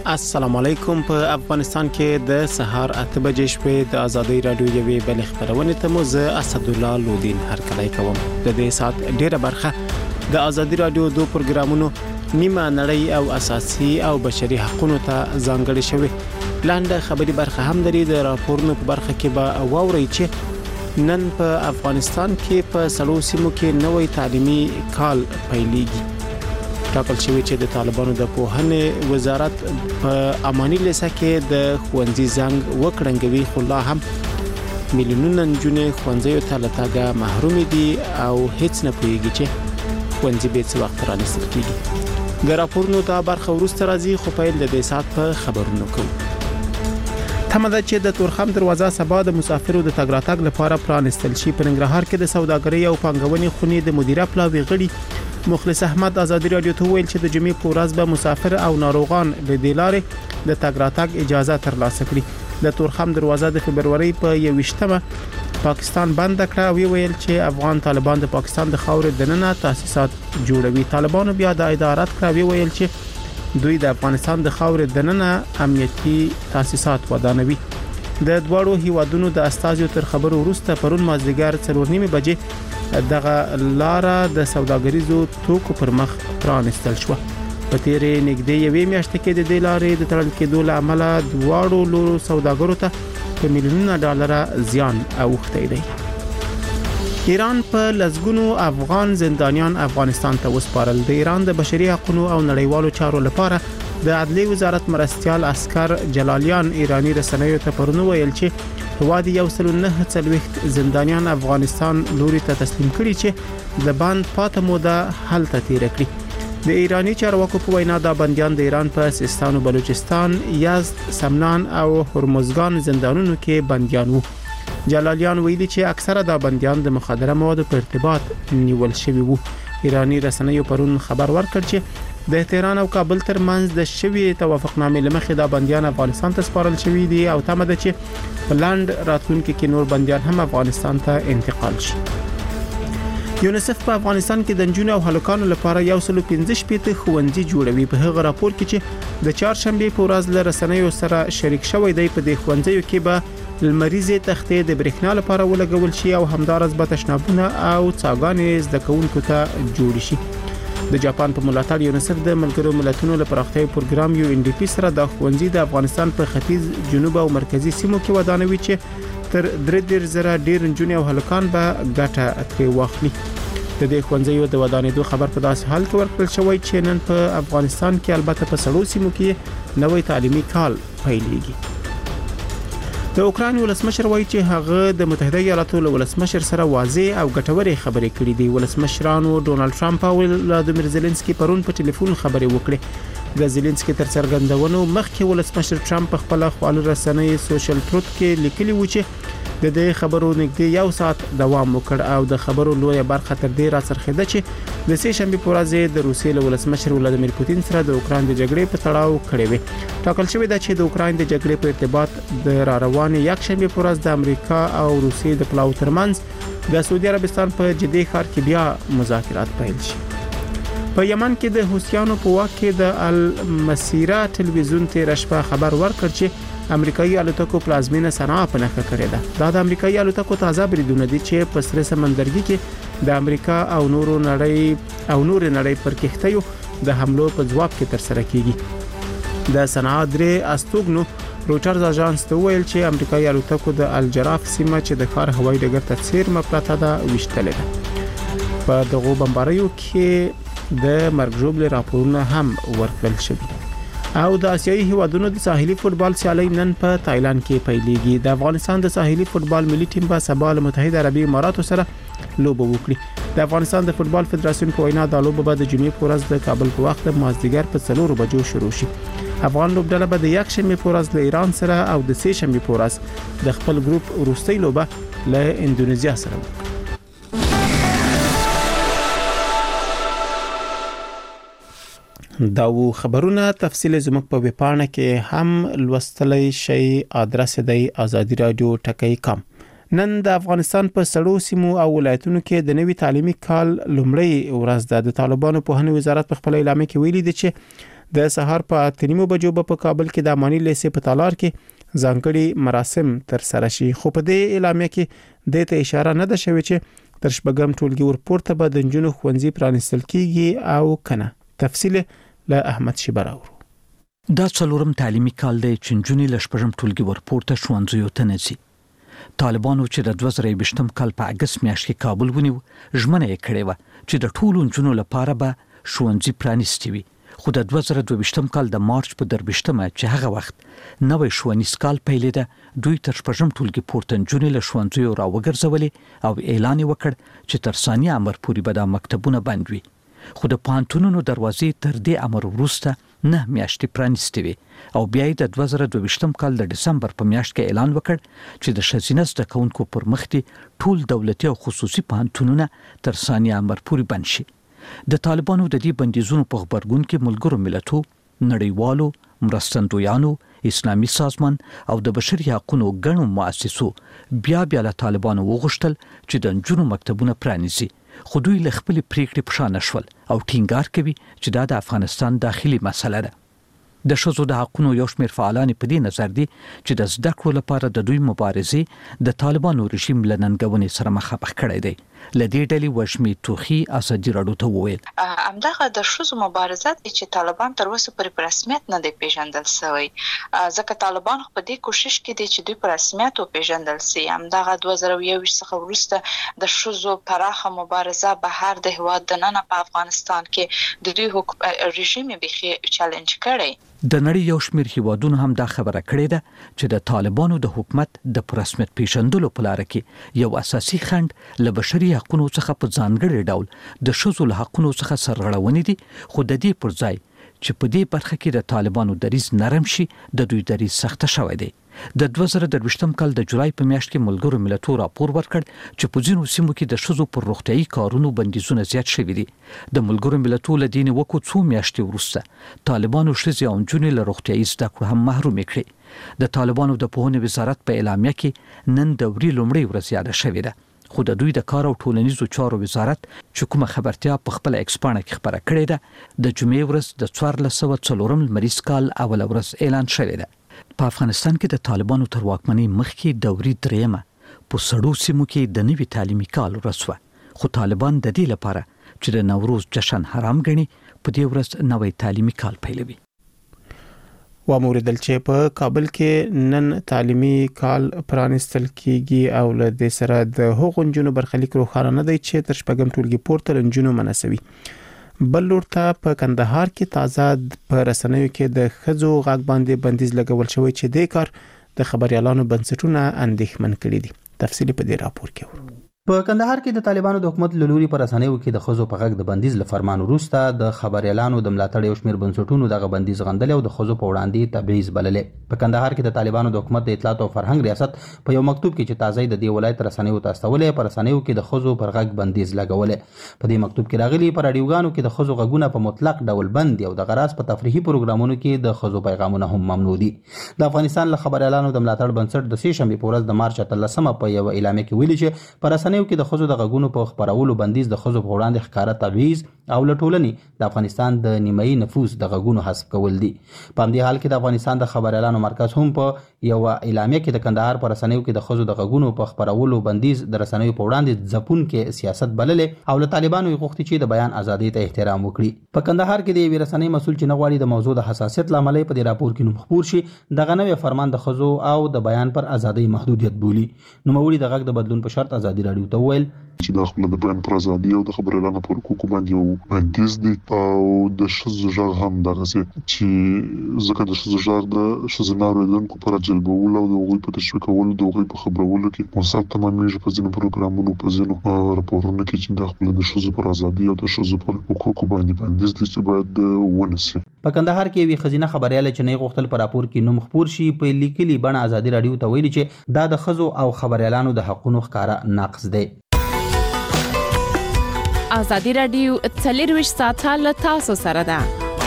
السلام علیکم. په افغانستان کې د سهار 8 بجې شپې د ازادي رادیو یوې بل خبرونه ته مو زه اسد الله لودین هرکلی کوم. د دې سات ډیره برخه د ازادي رادیو دو پروګرامونو نیمه نړۍ او اساسي او بشري حقوقو ته ځانګړي شوی. لاندې خبري برخه هم لري. د راپورونو په برخه کې به واوري چې نن په افغانستان کې په سلو سیمو کې نوې تعلیمي کال پیلېږي. ټاکل شوی چې د طالبانو د پوهنې وزارت په اماني لیسه کې د ښوونځي زنګ وکړنګوي، خو لا هم میلیونونه نجونې ښوونځیو ته له تګه محروم دي او هیڅ نه پوهیږي چې ښوونځي به څه وخت رانیستل کیږي. د راپورونو دا برخه وروسته راځي، خو پیل د دې سات په خبرونو کوو. تمه ده چې د تورخم دروازه سبا د مسافرو د تګ راتګ لپاره پرانستل شي. په ننګرهار کې د سوداګرۍ او پانګونې خونې د مدیره پلاوي غړي مخلص احمد ازادي رادیو ته ویل چې د جمعې په ورځ به مسافر او ناروغان له دې لارې د تګ راتګ اجازه ترلاسه کړي. د تورخم دروازه د فبرवरी په 21مه پاکستان بند کړه او ویل چې افغان طالبان د پاکستان د خاورې دننه تاسیسات جوړوي. طالبانو بیا د ادارات کړه ویل چې دوی د افغانستان د خاورې دننه امنیتي تاسیسات ودانوي. د دوړو هیوادونو د استازیو تر خبرو وروسته پرون مازدیګر 4:30 بجې دغه لاره د سوداګریزو توکو پر مخ پرانستل شو. په تیرې نږدې یوې میاشتې کې د دې لارې د تړل کېدو له امله دواړو لورو سوداګرو ته په میلیونونو ډالر زیان اوښتی دی. ایران په لزګونو افغان زندانیان افغانستان ته وسپارل. د ایران د بشري حقوقو او نړیوالو چارو لپاره د عدلي وزارت مرستيال عسكر جلالیان ایرانی رسنیو ته پرونی ویل چې وادي 109 زندانیان افغانستان لوري ته تسلیم کړي چې د باند پاته موده حالت تیر کړي. د ایرانی چارواکو په وینا دا بنديان د ایران په سیستان او بلوچستان، یزد، سمنان او هرمزګان زندانونو کې بنديان وو. جلالیان ویلي چې اکثره دا بنديان د مخدره موادو په ارتباط نیول شوی وو. ایرانی رسنیو پرون خبر ورکړ چې د تهران او کابل ترمنځ د شوی توافقنامې لمخې دا بنديان افغانستان ته سپارل شوی دي او تمه ده چې پلاند راتلونکي کې نور بنديان هم افغانستان ته انتقال شي. یونیسف په افغانستان کې د نجونو او هلکانو لپاره 115 ښوونځي جوړوي. په هغه راپور کې چې د چهارشنبه په ورځ له رسنیو سره شریک شوی دی، په دې ښوونځیو کې به لمریزه تختې د برېښنا لپاره ولګول شي او همدارس به تشنابونه او څاګانې زده کوونکو ته جوړ شي. د جاپان په ملاتړ یونیسف د ملګرو ملتونو لپاره پراختیايي پروګرام UNDP سره د ښوونځي د افغانستان په ختیځ، جنوب او مرکزی سیمو کې ودانوي چې تر 3,000 ډیر نجونې او هلکان به ګټه ترې واخلي. د دې ښوونځیو د ودانېدو خبر په داسې حال کې ورکړل شوی چې نن په افغانستان کې البته په سړو سیمو کې نوې تعلیمي کال پیلېږي. د اوکران ولسمشر وایي چې هغه د متحده ایالاتو له ولسمشر سره واضح او ګټورې خبرې کړې دي. ولسمشرانو ډونالد ټرمپ او ولادیمیر زيلنسکي پرون په ټلیفون خبرې وکړې. د زيلنسکي تر څرګندونو مخکې ولسمشر ټرمپ خپل خپل رسنۍ سوشل تروت کې لیکلي و چې د دې خبرو نږدې 1 ساعت دوام وکړ او د خبرو لویه برخه تر دې را څرخیده چې د سې شنبه په ورځ د روسیې له ولسمشر ولادیمیر پوتین سره د اوکران د جګړې په تړاو کړی وي. ټاکل شوی دی چې د اوکران د جګړې په ارتباط د را روانې یک شنبه په ورځ د امریکا او روسیې د پلاو ترمنځ د سعودي عربستان په جدي ښار کې بیا مذاکرات پیل شي. په یمن کې د حوثیانو په واک کې د المسیره ټلویزیون تیر شپه خبر ورکړ چې امریکایي الوتکو پلازمینه صنعا په نښه کړې ده. دا د امریکایي الوتکو تازه بریدونه دي چې په سره سمندرګي کې د امریکا او نور نړۍ پر کښتیو د حملو په جواب کې تر سره کیږي. د صنعا درې استوګنو روټرز اژانس ته ویل چې امریکایي الوتکو د الجراف سیمه چې د ښار هوایي ډګر ته څیرمه پرته ده وشتلې ده. په دغه بمباریو کې د مرګ ژوبل راپورونه هم ورکړل شوي. او د آسیایي هیوادونو د ساحلي فوتبال سیالي نن په تایلند کې پیلېږي. د افغانستان د ساحلي فوتبال ملي ټیم به سبا له متحده عربي اماراتو سره لوبه وکړي. د افغانستان د فوتبال فدراسیون په وینا د لوبه به د جمعې په ورځ د کابل په وخت مازدیګر په 4 بجو شروع شي. افغان لوبډله به د یک شنبه په ورځ له ایران سره او د سې شنبه په ورځ د خپل ګروپ وروستۍ لوبه له اندونیزیا سره وکړي. دا و خبرونه تفصیل زموږ په ویبپاڼه کې هم لوستلی شي. ادرس دی azadiradio.com. نن د افغانستان په سړو سیمو او ولایتونو کې د نوي تعلیمي کال لومړی ورځ ده. د طالبانو په هنوي وزارت په خپل اعلامیه کې ویلي دي چې د سهار په 8:30 بجو په کابل کې د اماني لیسې په تالار کې ځانګړي مراسم تر سره شي. خو په دې اعلامیه کې د ته اشاره نه ده شوې چې تر شپږم ټولګي ورپورته به د نجونو ښوونځي پرانیستل کیږي او کنه. تفصیل له احمد شیبراو. دا څلورم تعلیمي کال دی چې نجونې له شپږم ټولګي ورپورته ښوونځیو ته نه ځي. طالبانو چې د 2020 کال په اگست میاشت کې کابل ونیو، ژمنه یې کړې و چې د ټولو نجونو لپاره به ښوونځي پرانیستي وي. خو د 2022 کال د مارچ په 23مه چې هغه وخت نوې ښوونیز کال پیلېده، دوی تر شپږم ټولګي پورته نجونې له ښوونځیو راوګرځولې او اعلان یې وکړ چې تر ثانیه امر پورې به دا مکتبونه بند وي. خو د پوهنتونونو دروازې تر دې امر وروسته 9 میاشتې پرانیستې وي او بیا یې د 2022 کال د دسمبر په میاشت کې اعلان وکړ چې د ښځینه زده کوونکو پر مخ دي ټول دولتي او خصوصي پوهنتونونه تر ثانیه امر پورې بند شي. د طالبانو د دې بندیزونو په خبرګون کې ملګرو ملتو، نړیوالو مرستندویانو، اسلامي سازمان او د بشري حقوقو ګڼو مؤسسو بیا له طالبانو وغوښتل چې د نجونو مکتبونه پرانیزي. خو دوی له خپل پریکړې په شا نشول او ټینګار کوي چې دا د افغانستان داخلي مسله ده. د ښځو د حقوقو یو شمېر فعالان په دې نظر دي چې د زده کړو لپاره د دوی مبارزې د طالبانو رژیم له ننګونې سره مخامخ کړی دی. لدې ډلې وشمې توخي ازادي راډیو ته وویل همدغه د ښځو مبارزه چې طالبان تر اوسه پورې په رسمیت نه دی پیژندل شوی، ځکه طالبان په دې کوشش کې دي چې دوی په رسمیت وپیژندل شي. همدغه 2021 څخه وروسته د ښځو پراخه مبارزه بهر د هیواد دننه په افغانستان کې د دوی رژیم بيخي چالنج کړی. د نړۍ یو شمېر هیوادونو هم دا خبره کړې ده چې د طالبانو د حکومت د رسمیت پیژندلو په لار کې یو اساسي خنډ له بشري حقوقو څخه په ځانګړي ډول د ښځو له حقوقو څخه سرغړونې دي. خو د دې پر ځای چې په دې برخه کې د طالبانو دریځ نرم شي، د دوی دریځ سخت شوی دی. د 2023 کال د جولای په میاشت کې ملګرو ملتونو راپور ورکړ چې په ځینو سیمو کې د ښځو پر روغتیايي کارونو بندیزونه زیات شوي دي. د ملګرو ملتونو له دې نیوکو څو میاشتې وروسته طالبانو ښځې او نجونې له روغتیايي زده کړو هم محروم کړې. د طالبانو د پوهنې وزارت په اعلامیه کې نن دوري لومړۍ ورځ یاده شوې ده. خو د دوی د کار او ټولنیزو چارو وزارت چې کومه خبرتیا په خپل ایکس پاڼه کې خبره کړې ده، د جمعې ورځ د 1404 لمریز کال اول ورځ اعلان شوې ده. په افغانستان کې د طالبانو تر واکمنۍ مخکې دوري دریمه په سړو سیمو کې د نوي تعلیمي کال ورځ وه. خو طالبان د دې لپاره چې د نوروز جشن حرام ګڼي، په دې ورځ نوی تعلیمي کال پیلوي. واموریدل چې په کابل کې نن تعلیمي کال پرانیستل کیږي او له دې سره د هغو نجونو برخلیک روښانه نه دی چې تر شپږم ټولګي پورته نجونو منسوي. بل لور ته په کندهار کې تازه په رسنیو کې د ښځو غږ باندې بندیز لګول شوی چې د کار د خبريالانو بنسټونه اندېښمن کړي دي. تفصیل په دې راپور کې ورو. په کندهار کې د طالبانو د حکومت له لوري پر رسنیو کې د ښځو په غږ د بندیز له فرمان وروسته د خبريالانو د ملاتړ یو شمېر بنسټونو دغه بندیز غندل او د ښځو په وړاندې تبعیض بللې. په کندهار کې د طالبانو د حکومت د اطلاعات او فرهنګ ریاست په یو مکتوب کې چې تازه د دې ولایت رسنیو ته استولې پر رسنیو کې د ښځو پر غږ بندیز لګولې. په دې مکتوب کې راغلي پر رادیوګانو کې د ښځو غږونه په مطلق ډول بند دي او د غراس په تفریحي پروګرامونو کې د ښځو پیغامونه هم ممنوع دي. د افغانستان له خبريالانو د ملاتړ بنسټ د سې شنبې په ورځ د مارچ 13مه په یو اعلامیه کې ویلي چې پر رسنیو کې د ښځو د غږونو په خبرولو بندیز د ښځو په وړاندې ښکاره تبعیض او له ټولنې د افغانستان د نیمایي نفوس د غږونو حذف کول دي. په همدې حال کې د افغانستان د خبريالانو مرکز هم په یو اعلامیه کې د کندهار پر رسنیو کې د ښځو د غږونو په خبرولو بندیز د رسنیو په وړاندې ځپون کې سیاست بللې او له طالبانو یې غوښتي چې د بیان ازادۍ ته احترام وکړي. په کندهار کې د یوې رسنۍ مسؤل چې نه غواړي د موضوع د حساسیت لامل په دې راپور کې نوم خپور شي، دغه نوې فرمان د ښځو او د بیان پر ازادۍ محدودیت بولي. نوموړي د غږ د بدلون په شرط ازادي راډیو ته وویل چې د خپل د بیان پر ازادي او د خبريالانو پر حقوقو باندې یو بندیز دي او د ښځو غږ هم دغه چې ځکه د ښځو غږ د ښځینه اوریدونکو پر جلبولو او د هغوی په تشویق کولو د هغوی په خبرولو کې مصاب تمامېږي په ځینو پروګرامونو په ځینو راپورونو کې چې د خپل د ښځو پر ازادي او د ښځو پر حقوقو باندې بندیز دي چې باید ونسي. په کندهار کې یوې ښځینه خبرياله چې نه غوښتل پر راپور کې نوم خپور شي په لیکلي بڼه ازادي راډیو ته ویلي چې دا د ښځو او خبريالانو د حقوقو ښکارا ناقص دی. ازادي راډیو 24 ساعته له تاسو سره ده.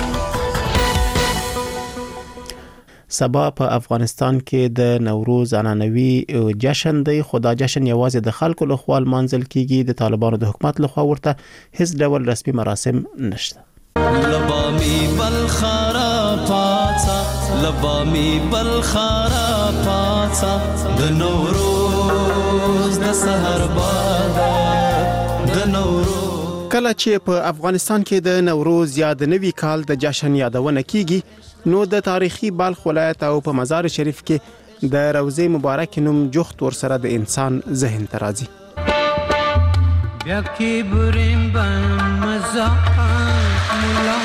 سبا په افغانستان کې د نوروز عنعنوي جشن دی، خو دا جشن یوازې د خلکو له خوا لمانځل کیږي. د طالبانو د حکومت له خوا ورته هیڅ ډول رسمي مراسم نشته. لبامی بلخارا پاڅه لبامی بلخارا پاڅه د نوروز د سحر باد د نوروز. کله چې په افغانستان کې د نوروز یا د نوي کال د جشن یادونه کیږي نو د تاریخي بلخ ولایت او په مزار شریف کې د روضه مبارک نوم جوخت ور سره د انسان ذهن ته راځي. بیا کې بریم بن مزا مولا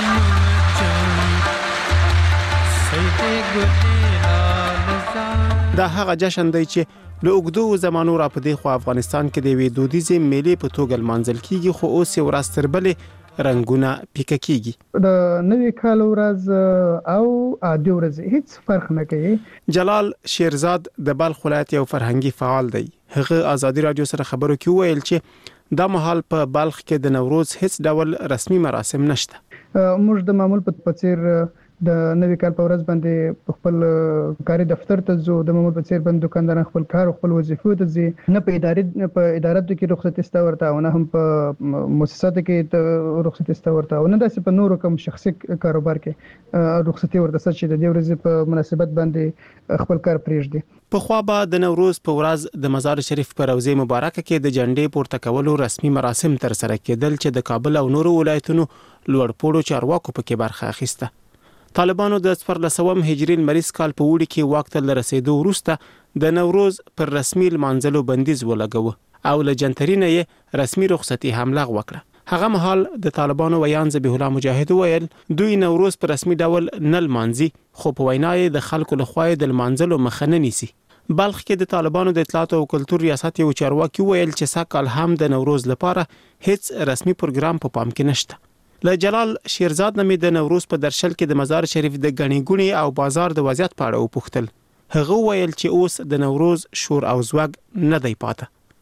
دا هغه جشن دی چې له اوږدو زمانو را په دې خو افغانستان کې د وی دودیزې میلې په توګه لمانځل کیږي خو اوس یې ورځ تر بلې رنگونه پیکه کیږي. د نوې کال ورځ او عادي ورځ هیڅ فرق نه کوي. جلال شیرزاد د بلخ ولایت یو فرهنګي فعال دی. هغه آزادي رادیو سره خبرو کې ویل چې دا مهال په بلخ کې د نوروز هیڅ ډول رسمي مراسم نشته. موږ د معمول په څیر د نوې کال په ورځ باندې خپل کاري دفتر ته ځو، د معمول په څیر باندې دکاندار خپل کار او خپل وظیفو ته ځي، نه په اداراتو کې رخصتي ستا ورته او نه هم په مؤسساتو کې رخصتي ستا ورته او نه داسې په نورو کوم شخصي کاروبار کې رخصتي ورته چې د دې ورځې په مناسبت باندې خپل کار پرېږدي. په خوا به د نوروز په ورځ د مزار شریف په روضه مبارکه کې د جنډې پورته کولو رسمي مراسم تر سره کېدل چې د کابل او نورو ولایتونو لوړپوړو چارواکو پکې برخه اخیسته. طالبانو د 1400 هجري لمریز کال په وړي کې واک ته رسیدو وروسته د نوروز پر رسمي لمانځلو بندیز ولګاوه او له جنترینه یې رسمي رخصتي هم لغوه کړه. هغه مهال د طالبانو ویان ذبیح الله مجاهد ویل دوی نوروز پر رسمي ډول نه لمانځي خو په وینا یې د خلکو لخوا د لمانځلو مخه نه نیسي. بلخ کې د طالبانو د اطلاعات او کلتور ریاست یو چارواکي ویل چې ساکال هم د نوروز لپاره هیڅ رسمي پروګرام په پام کې نشته. له جلال شیرزاد نامې د نوروز په درشل کې د مزار شریف د غنی ګونی او بازار د وضعیت په اړه وپوښتل. هغه ویل چې اوس د نوروز شور او زوګ نه دی پاته.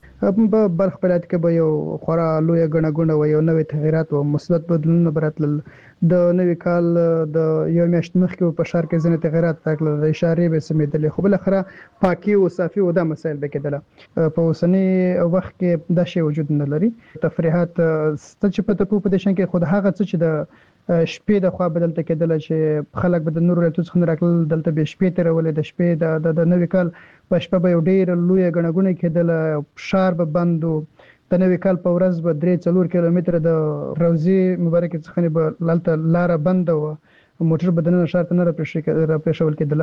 په بلخ ولایت کې به یو خورا لوی غنه غونه و یو نوې تغیرات او مثبت بدلونونه براتل. د نوې کال د یو میاشت مخکې په شهر کې ځینې تغیرات راغلل، د اشارې به سمیدلې، خو بل اخره پاکي او صافي او د مسایل به کېدل. په اوسنی وخت کې دا شی وجود نه لري. تفریحات چې په تپو په دشن کې خود هغه چې د شپې د خوا بدلته کېدل چې خلک به د نور له توڅ خن راکل دلته به شپې تر ولې د شپې د نوې کال په شپه به ډېر لوی غنغونه کېدل، شهر به بندو. د نوې کال په ورځ به 3-4 کیلومتر د روضه مبارکه څخه به لالته لار بند و موټر بدنه شهر ته نه راپېښول کېدل.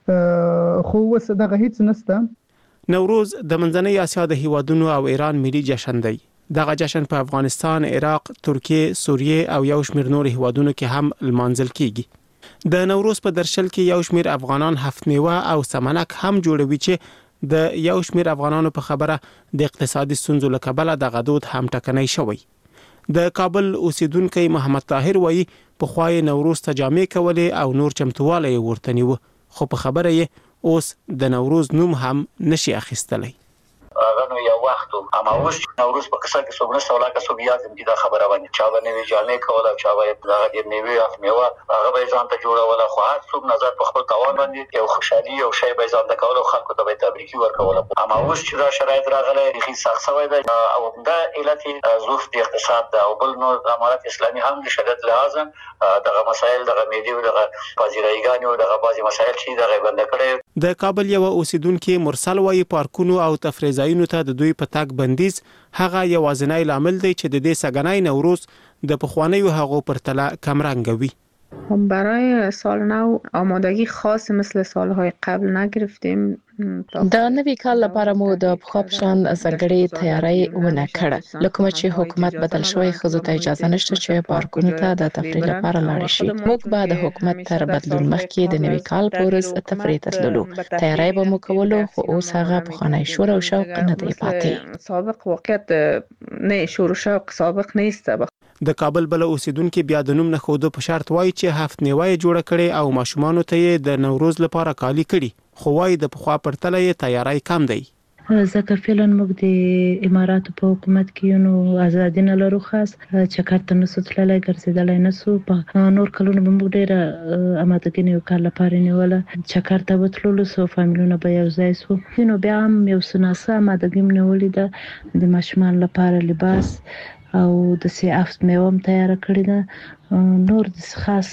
خو وس دغه هیڅ نسته. نوروز د منځنۍ اسیا د هیوادونو او ایران ملي جشن دی. دغه جشن په افغانستان، عراق، ترکیه، سوریه او یو شمېر نور هیوادونو کې هم لمانځل کیږي. د نوروز په درشل کې یو شمېر افغانان هفت میوه او سمنک هم جوړوي چې د یو شمېر افغانانو په خبره د اقتصادي ستونزو له کبله د غدود هم ټکنۍ شوی. د کابل اوسیدونکو محمد طاهر وایي په خوای نوروز ته جامې کولې او نور چمتواله ورته نیو، خو په خبره یې اوس د نوروز نوم هم نشي اخیستلی. غنو یو وخت اما اوس نوروز په قصه کې څومره سواله کا سوبیات دې دا خبره باندې چا باندې وی جامې کوله چا باندې دغه میوه اف میوه هغه به ځان ته جوړوله، خو هر څوک نظر په خپل توان باندې یو خوشحالي او شی به ځان ته کوله، خلکو ته به تبریکي ورکوله. اما اوس چې دا شرایط راغله هیڅ سخت شوی دی او دا علت ظروف د اقتصاد او بل نور امارات اسلامي هم د شدت لازم دغه مسایل دغه میډي او دغه پازیرایګانی او دغه بازي مسایل چې دغه بند کړي. د کابل یو اوسیدونکو مرسل وایي پارکونو او تفریح ځایونو ته د دوی په تاګ بندیز هغه یوازینی لامل دی چې د دې سګنای نوروز د پخوانیو هغو پرتله کم رنگوي. برای سال نو آمادگی خاص مثل سالهای قبل نگرفتیم. د نوي کال لپاره مو د پخوپشان ځانګړي تیاری ونه کړه. لکه چې حکومت بدل شوی خزو ته اجازه نشته چې پارکونو ته د تفریح لپاره لاړ شي. موږ به د حکومت تر بدلون مخکې د نوي کال پورز تفریح ته تللو. تیاری به مو کولو خو اوس هغه پخوانی شور او شوق نه دی پاتې. سابق واقعیت نه شور او شوق سابق نیست. د کابل بل اوسیدونکو بیا د نوم نه خوده په شرط وایي چې هفت نیوای جوړ کړي او ماشومان ته د نوروز لپاره کالی کړي، خو وایي د پخوا پرتله یې تیاری کم دی. ځکه فعلا موږ د اماراتو په حکومت کې نو ازادي نه لرو، خاص چکرته نسو تللی ګرځېدلی نسو. په نور کلونو به موږ ډېره امادګي یو کال لپاره نیوله، چکرته به تللو سو، فامیلونه به یو ځای سو. نو بیا هم یو څه ناسه امادګي مې نیولې ده د ماشومان لپاره لباس او د سیافت میوه هم تیاره کړې ده. نور د خاص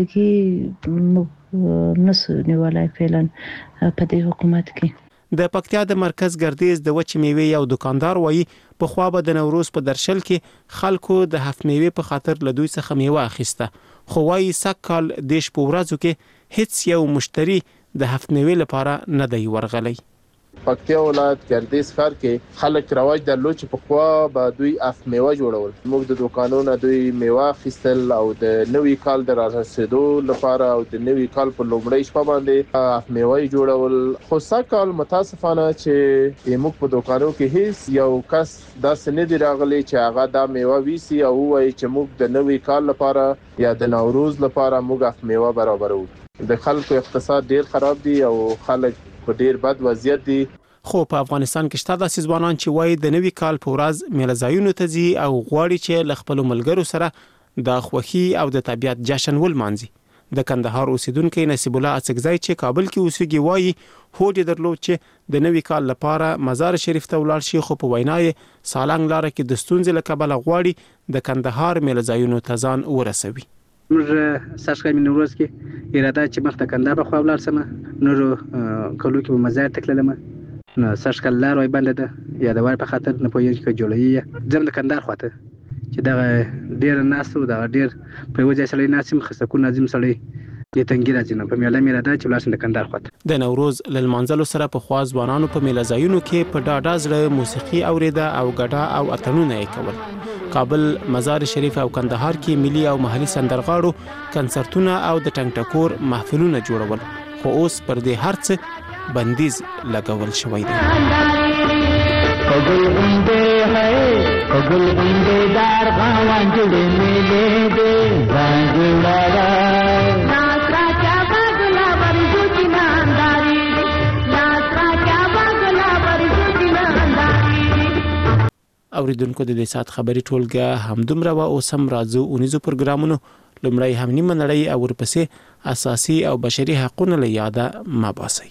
آمادګي موږ نسو نیولای فعلا په دې حکومت کې. د پکتیا د مرکز ګردیز د وچ میوې یو دکاندار وایي په خوا به د نوروز په درشل کې خلکو د هفت میوې په خاطر له دوی څخه میوه اخیسته، خو وایي سږ کال دیش په ورځو کې هیڅ یو مشتری د هفت میوې لپاره نه دی ورغلی. پکتیا ولایت ګردیز ښار کې خلک رواج درلود چې په خوا به دوی اف میوه جوړول. موږ د دکانونو دوی میوه اخیستل او د نوي کال د رارسېدو لپاره او د نوي کال په لومړۍ شپه باندې اف میوه جوړول. خو سږ کال متاسفانه چې موږ په دکانو کې هیڅ یو کس داسې نه دی راغلی چې هغه دا میوه ویسي او وایي چې موږ د نوي کال لپاره یا د نوروز لپاره موږ اف میوه برابرو. د خلکو اقتصاد ډیر خراب دی او خلک په ډیر بد وضعیت دي. خو په افغانستان کې شته داسې ځوانان چې وایي د نوي کال په ورځ میله ځایونو ته ځي او غواړي چې له خپلو ملګرو سره د خوښي او د طبیعت جشن ولمانځي. د کندهار اوسیدونکو نصیب الله اڅکزی چې کابل کې اوسېږي وایي هوډ درلود چې د نوي کال لپاره مزار شریف ته ولاړ شي، خو په وینا یې سالنګ لاره کې د ستونزې له کبله غواړي د کندهار میله ځایونو ته ځان ورسوي. موږ ساشکای من نوروز کې اراده چې مخ ته کندهار په خوا ولاړ سم، نور کلو کې په مزار تکلم نو ساشکل لار وای بنده ده یا د وای په خاطر نه پوهیږي چې جوړی زم د کندهار خواته چې دا ډیر ناسو دا ډیر په وجه سړی ناسم خصکو نظم سړی د تنګی راځي نه په میله میراده چې ولاسن د کندهار خواته. د نوروز لمانځلو سره په خوا ځوانانو په میله ځایونو کې په ډاډه زړه موسیقي اوریده او ګډا او اتڼونه یې کول. کابل، مزار شریف او کندهار کې ملي او محلي سندرغاړو کنسرتونه او د ټنګ ټکور محفلونه جوړول، خو اوس پر دې هرڅه بندیز لګول شوی دی. کګل غونډه ہے کګل غونډه دار غوان جوړې ملي دې ځانګړا ناسرا کیا باغلا ورجو دینانداري ناسرا کیا باغلا ورجو دینانداري. اوریدونکو د دې سات خبري ټولګه همدومره و اوس هم راځو اونیزو پروګرامونو لمړی هم نیمه نړۍ او ورپسې اساسي او بشري حقوقونه له یاده ما باسي.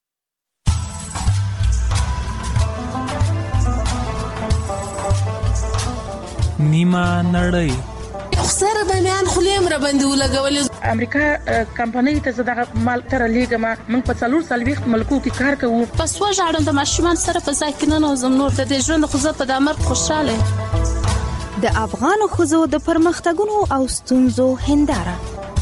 نیمه نړۍ سره به میان خلیم را باندې ولګول. امریکا کمپنۍ ته زړه مال تر لیګما من په څلور سالويخت ملکو کې کار کوو. پس وژاړم د ماشومان سره په ځای کې نه نوزم نور د ژوند خو زه په دمر خوشاله. د افغان خوځو د پرمختګونو او ستونزو هنداره.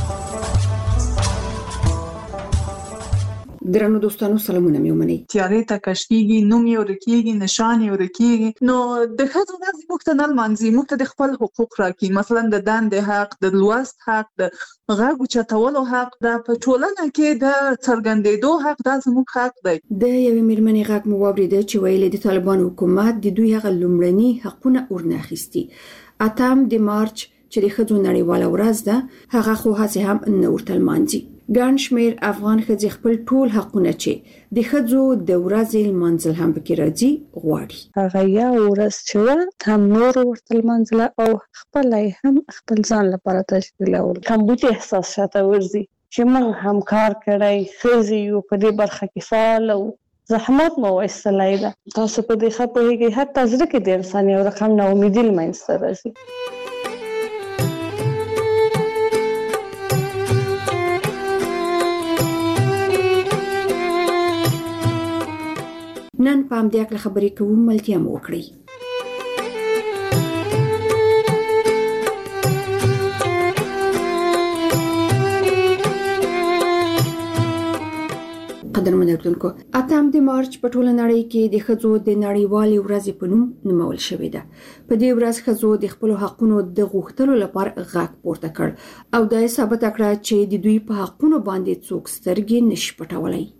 درنو دوستانو سلامونه مې ومنئ. تیارې ته کشکیږي، نوم یې ورکیږي، نشان یې ورکیږي. نو د ښځو ورځ موږ ته نه لمانځي، موږ ته د خپل حقوق راکړي، مثلا د دندې حق، د لوست حق، د غږ اوچتولو حق، د په ټولنه کې د څرګندېدو حق، دا زموږ حق دی. د یوې میرمنې غږ مو واورېده چې ویلې د طالبانو حکومت د دوی هغه لومړني حقونه ورنه اخیستي. 8 د مارچ چې د ښځو نړیواله ورځ ده هغه خو هڅه هم نه ورته لمانځي. ګڼ شمېر افغان ښځې خپل ټول حقونه چې د ښځو د ورځې لمانځل هم پکې راځي غواړي. هغه یو ورځ چې هم نور ورته لمانځله او خپل هم خپل ځان لپاره تشکیلول. کمبود احساس شاته ورځي چې موږ هم کار کړی، ښځې یو په دې برخه کې فعال او زحمت مو وایستلی ده. تاسو په دې ښه پوهېږئ، حتی زړه کې د انسان یو رقم ناامیدي له منځته راځي. نن په همدې اړه خبرې کوو، ملتیا مو وکړئ. قدرمن اوریدونکو، 8 د مارچ په ټوله نړۍ کې د ښځو د نړیوالې ورځې په نوم نومول شوې ده. په دې ورځ ښځو د خپلو حقونو د غوښتلو لپاره غږ پورته کړ او دا یې ثابته کړه چې د دوی په حقونو باندې څوک سترګې نشي پټولی.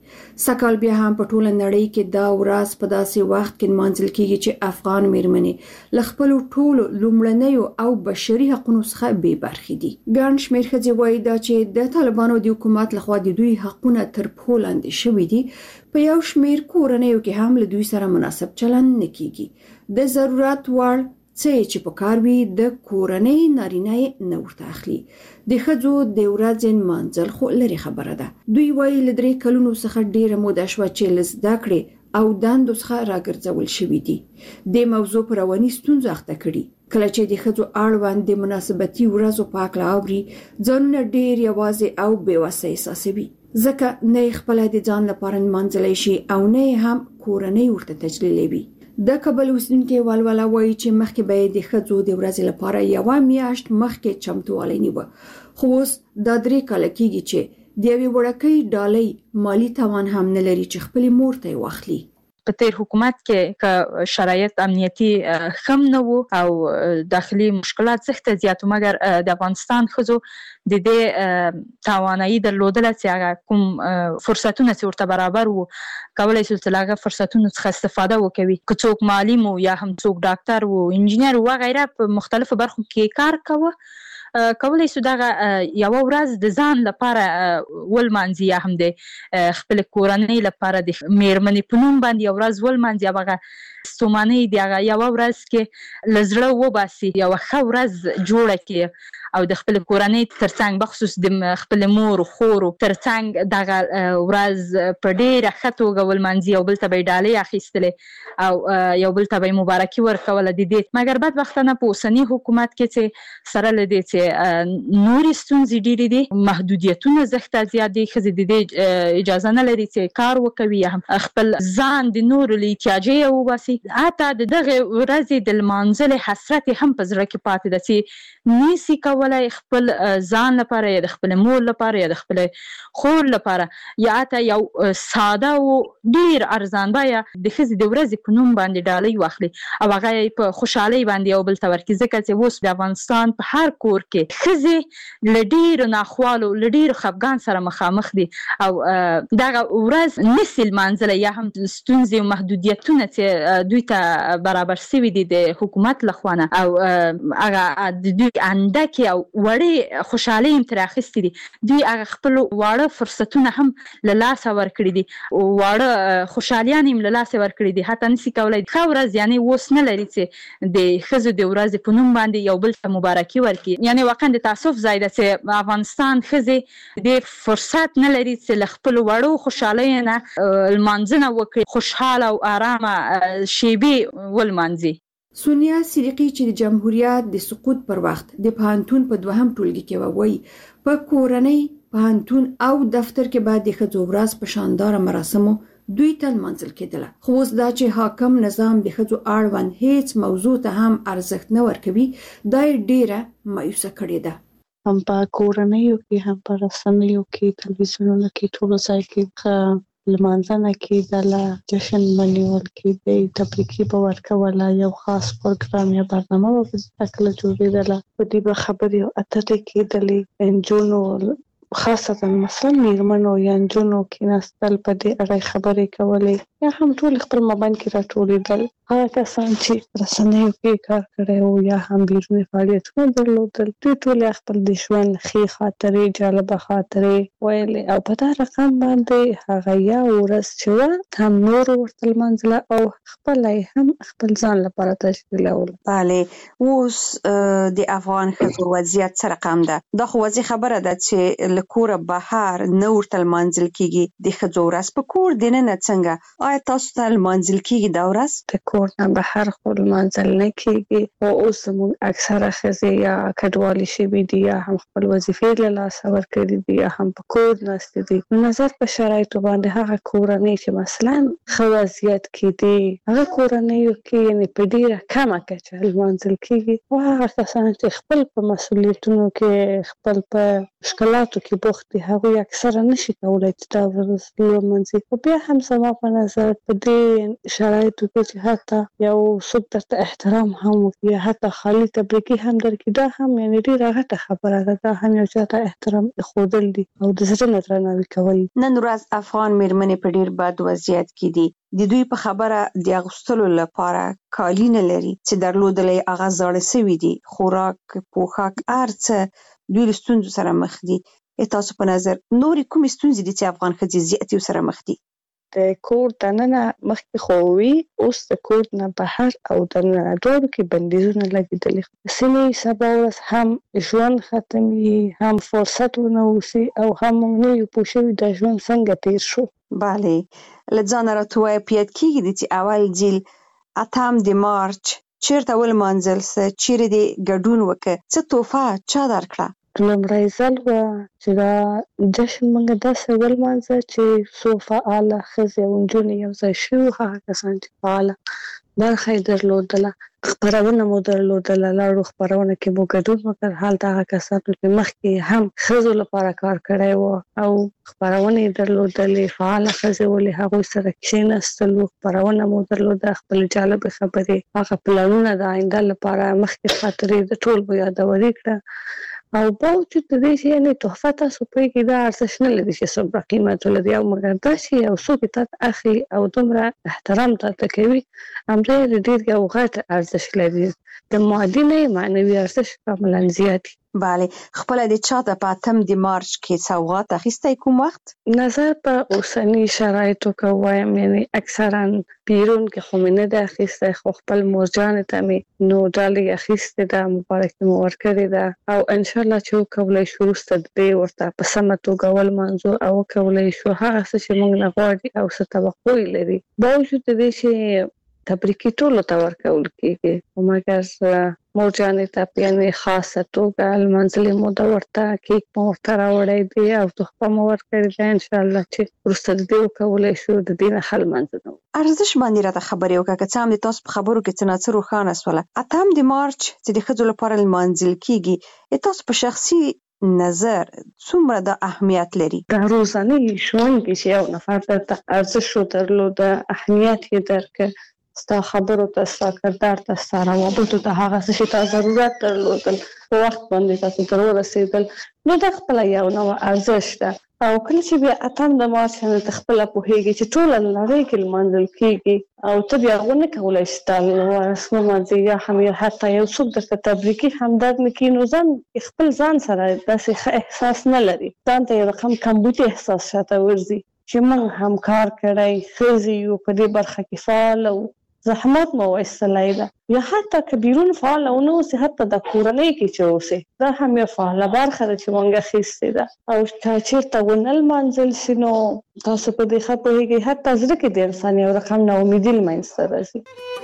سکهال بیا هم په ټوله نړۍ کې دا ورځ په داسې وخت کې نمانځل کیږي چې افغان میرمنې له خپلو ټولو لومړنیو او بشري حقونو څخه بې برخې دي. ګڼ شمېر ښځې وایي دا چې د طالبانو د حکومت لخوا د دوی حقونه تر پښو لاندې شوي دي، په یو شمېر کورنیو کې هم له دوی سره مناسب چلند نه کیږي. د ضرورت وړ څه چې په کار وي د کورنۍ نارینه نه ورته اخلي. د ښځو د ورځې نمانځل خو لرې خبره ده. دوی وایي له 3 کلونو څخه ډېره موده شوه چې له زده کړې او دندو څخه راګرځول شوي دي. د موضوع پر رواني ستونزو اخته کړي. کله چې د ښځو اړوند د مناسبتي ورځو په هکله اوري، ځانونه ډېر یوازې او بېوسه احساسوي، ځکه نه یې خپله د ځان لپاره نمانځلی شي او نه یې هم کورنۍ ورته تجلیلوي. د کابل اوسیدونکي ولوله وایي چې مخکې به یې د ښځو د ورځې لپاره 1 میاشت مخکې چمتووالی نیوه، خو اوس دا 3 کاله کېږي چې د یوې وړکۍ ډالۍ مالی توان هم نه لري چې خپلې مور ته یې واخلي. په تیر حکومت کې شرایط امنیتي خم نه وو او داخلي مشکلات سخت زیات، مګر د افغانستان ښځو د دې توانایي درلودله چې هغه کوم فرصتونه چې ورته برابر وو کولای شو چې هغه فرصتونو څخه استفاده وکوي. که څوک معلم وو یا هم څوک ډاکټر وو، انجینر وو، غیره په مختلفو برخو کې کار کوه، کولای شو دغه یو ورځ د ځان لپاره ولمانځي یا هم د خپل کورنۍ لپاره د میرمنې په نوم باندې یو ورځ ولمانځي. هغه ستومانۍ د هغه یو ورځ کې له زړه وباسي، یو ښه ورځ جوړه کړي او د خپل کورنۍ ترڅنګ بخصوص د خپل مور خورو ترڅنګ دغه ورځ په ډېره ښه توګه ولمانځي، یو بل ته به یې ډالۍ اخیستلې او یو بل ته به یې مبارکي ورکوله د دې. مګر بدبختانه په اوسني حکومت کې چې سره له دې چې نورې ستونزې ډېرې دي، محدودیتونه زښته زیات دي، ښځې د دې اجازه نه لري چې کار وکوي یا هم خپل ځان د نورو له احتیاجه وباسي. حتی د دغه ورځې د لمانځلې حسرت هم په زړه کې پاتې ده چې نشي کولی خپل ځان لپاره یا د خپل مور لپاره یا د خپل خور لپاره یا حتی یو ساده او ډېر ارزان بیه د ښځې د ورځې په نوم باندې ډالۍ واخلي او هغه یې په خوشحالۍ باندې یو بل ته ورکړي. ځکه چې اوس د افغانستان په هر کور کې ښځې له ډېرو ناخوالو له ډېرو خفګان سره مخامخ دي او دغه ورځ نشي لمانځلی یا هم ستونزې او محدودیتونه چې دوی ته برابر شوي دي د حکومت لخوا نه او هغه د دوی اندکې او وړې خوشحالۍ هم ترې اخیستې دي. دوی هغه خپل واړه فرصتونه هم له لاسه ورکړي دي، واړه خوشحالیان هم له لاسه ورکړي دي. حتی نشي کولی ښه ورځ یعنې اوس نه لري چې د ښځو د ورځې په نوم باندې یو بل ته مبارکي ورکړي. یعنې واقعا د تاسف ځای ده چې افغانستان ښځې د فرصت نه لري چې له خپلو وړو خوشحالیو نه لمانځنه وکړي، خوشحاله او آرامه شیبې ولمانځي. سونیا صدیقی چې د جمهوریت د سقوط پر وخت د پوهنتون په 2م ټولګي کې وایي په کورنۍ، پوهنتون او دفتر کې باید د ښځو ورځ په شانداره مراسمو دوی ته لمانځل کېدله. خو اوس دا چې حاکم نظام د ښځو اړوند هیڅ موضوع ته هم ارزښت نه ورکوي، دا یې ډېره مایوسه کړې ده. هم په کورنیو کې هم په رسنیو کې تلویزیونونو کې ټولو ځای کې لمانځنه کېدله، جشن ونیول کېدی، تبریکي به ورکوله، یو خاص پروګرام یا برنامه به په دې هکله جوړېدله، په دې به خبرې او اترې کېدلې. نجونو خاصتا مثلا میرمنو یا نجونو کېناستل په دې اړه خبرې کولې یا هم ټول خپل مابین کې راټولېدل. هغه کسان چې رسنیو کې کار کړی و یا هم بیروني فعالیتونه درلودل، دوی ټول خپل د ژوند ښې خاطرې، جالبه خاطرې ویلې او په دا رقم باندې هغه یا ورځ چې وه هم نور ورته لمانځله او خپله هم خپل ځان لپاره تشکیلوله. بله، اوس د افغان ښځو وضعیت څه رقم ده؟ دا خو واضح خبره ده چې له کوره بهر نه ورته لمانځل کېږي. د ښځو ورځ په کور دننه څنګه؟ آیا تاسو ته لمانځل کېږي دا ورځ؟ کور نه بهر خو لمانځل نه کېږي او اوس زموږ اکثره ښځې یا کډوالې شوي دي یا هم خپل وظیفې له لاسه ورکړي دي یا هم په کور ناستې دي. نظر په شرایطو باندې هغه کورنۍ چې مثلا ښه وضعیت کې دي، هغه کورنیو کې یعنې په ډېره کمه کچه لمانځل کېږي او هغه کسان چې خپل په مسؤلیتونو کې خپل په مشکلاتو کې بوخت دي هغوی اکثره نشي کولای چې دا ورز لمنځي خو بیا هم زما په نظر په دې شرایطو کې چې حتی یو څوک درته احترام هم وکړي حتی خالي تبریکي هم درکړي دا هم یعنې ډېره غټه خبره ده دا هم یو چاته احترام ښودل دي او د زړه نه درناوي کول. نن ورځ افغان میرمنې په ډېر بد وضعیت کې دي. د دوی په خبره د اغوستلو لپاره کالي نه لري چې درلودل یې هغه زاړه سوي دي. خوراک، پوښاک، هر څه دوی له ستونزو سره مخ دي. تاسو په نظر نورې کومې ستونزې دي چې افغان ښځې زیاتې سره مخ دي؟ د کور دننه مخکې خو وي اوس د کور نه بهر او دننه دواړو کې بندیزونه لګېدلي. ځینې سبا ورځ هم ژوند ختمي هم فرصت ونه اوسي او هم موږ نه یو پوه شوي دا ژوند څنګه تیر شو. بله له ځانه راته ووایه په یاد کېږي چې اول ځل 8 د مارچ چېرته ولمانځل څه چیرې دې ګډون وکړه څه تحفه چا درکړه؟ لومړی ځل وه چې دا جشن موږ داسې ولمانځه چې څو فعاله ښځې او نجونې یو ځای شوي هغه کسان چې فعاله برخه یې درلودله خپرونه مو درلودله لاړو خپرونه کې مو ګډون وکړ. هلته هغه کسانو چې مخکې هم ښځو لپاره کار کړی و او خپرونه یې درلودلې فعاله ښځې ولې هغوی سره کښېنستلو خپرونه مو درلوده خپلې جالبې خبرې هغه پلانونه د آینده لپاره مخکې خاطرې د ټول مو یادوري کړه او باوجود د دې چې یعنې تحفه تاسو پوهېږئ دا ارزښت نه لري چې څومره قیمت ولري او مګر دا چې یو څوک یې تاته اخلي او دومره احترام تاته کوي همدا یې ډېر یو غټ ارزښت لري د مادي نه معنوي ارزښت کاملا زیات دي. بله خپله د چاته په 8 د مارچ کې سوغات اخیستی کوم وخت؟ نظر په اوسني شرایطو کې وایم یعنې اکثرا بیرون کې خو مې نه ده اخیستی خو خپل مورجانې ته مې نو ډالۍ اخیستې ده مبارکي مې ورکړې ده او انشاءالله چې وکولی شو وروسته د دې ورته په سمه توګه ولمانځو او وکولی شو هغه څه چې موږ نه غواړي او څه توقع یې لري باوجود د دې چې تبریکي ټولو ته ورکول کېږي خو مګر مورجانې ته په یعنې خاصه توګه لمانځلې مو ده ورته کیک مو ورته راوړی دی او تحفه مو ورکړې ده انشاءالله چې وروسته د دې وکولی شو د دې نه ښه لمانځنه وکړو. ارزښت باندې راته خبرې وکړه که څه هم د تاسو په خبرو کې څه نه څه روښانه شوله. 8 د مارچ چې د ښځو لپاره لمانځل کېږي تاسو په شخصي نظر څومره د اهمیت لري؟ د ورځني ژوند کې چې یو نفر درته ارزښت درلوده اهمیت یې درکړه ستا خبرو ته ستا کردار ته ستا روابطو ته هغه څه چې تا ضرورت درلودل په وخت باندې تاسو ته ورسېدل نو دا خپله یو نوع ارزښت ده او کله چې بیا 8 د مارچ باندې ته خپله پوهېږې چې ټوله نړۍ کې لمانځل کېږي او ته بیا هغه نه کولی چې تا ورس ومانځې یا هم حتی یو څوک درته تبریکي همدرد نه کړي نو ځان خپل ځان سره داسې ښه احساس نه لري ځان ته یو رقم کمبودي احساس شاته ورځي چې موږ هم کار کړی ښځې یو په دې برخه کې فعاله وو زحمت مو وایستلی ده یا حتی که بیرون فعاله ونه اوسې حتی د کورنۍ کې چې اوسې دا هم یو فعاله برخه ده چې موږ اخیستې ده او که چېرته ونه لمانځل شي نو تاسو په دې ښه پوهېږئ حتی زړه کې د انسان یو رقم ناامیدي له منځته راځي.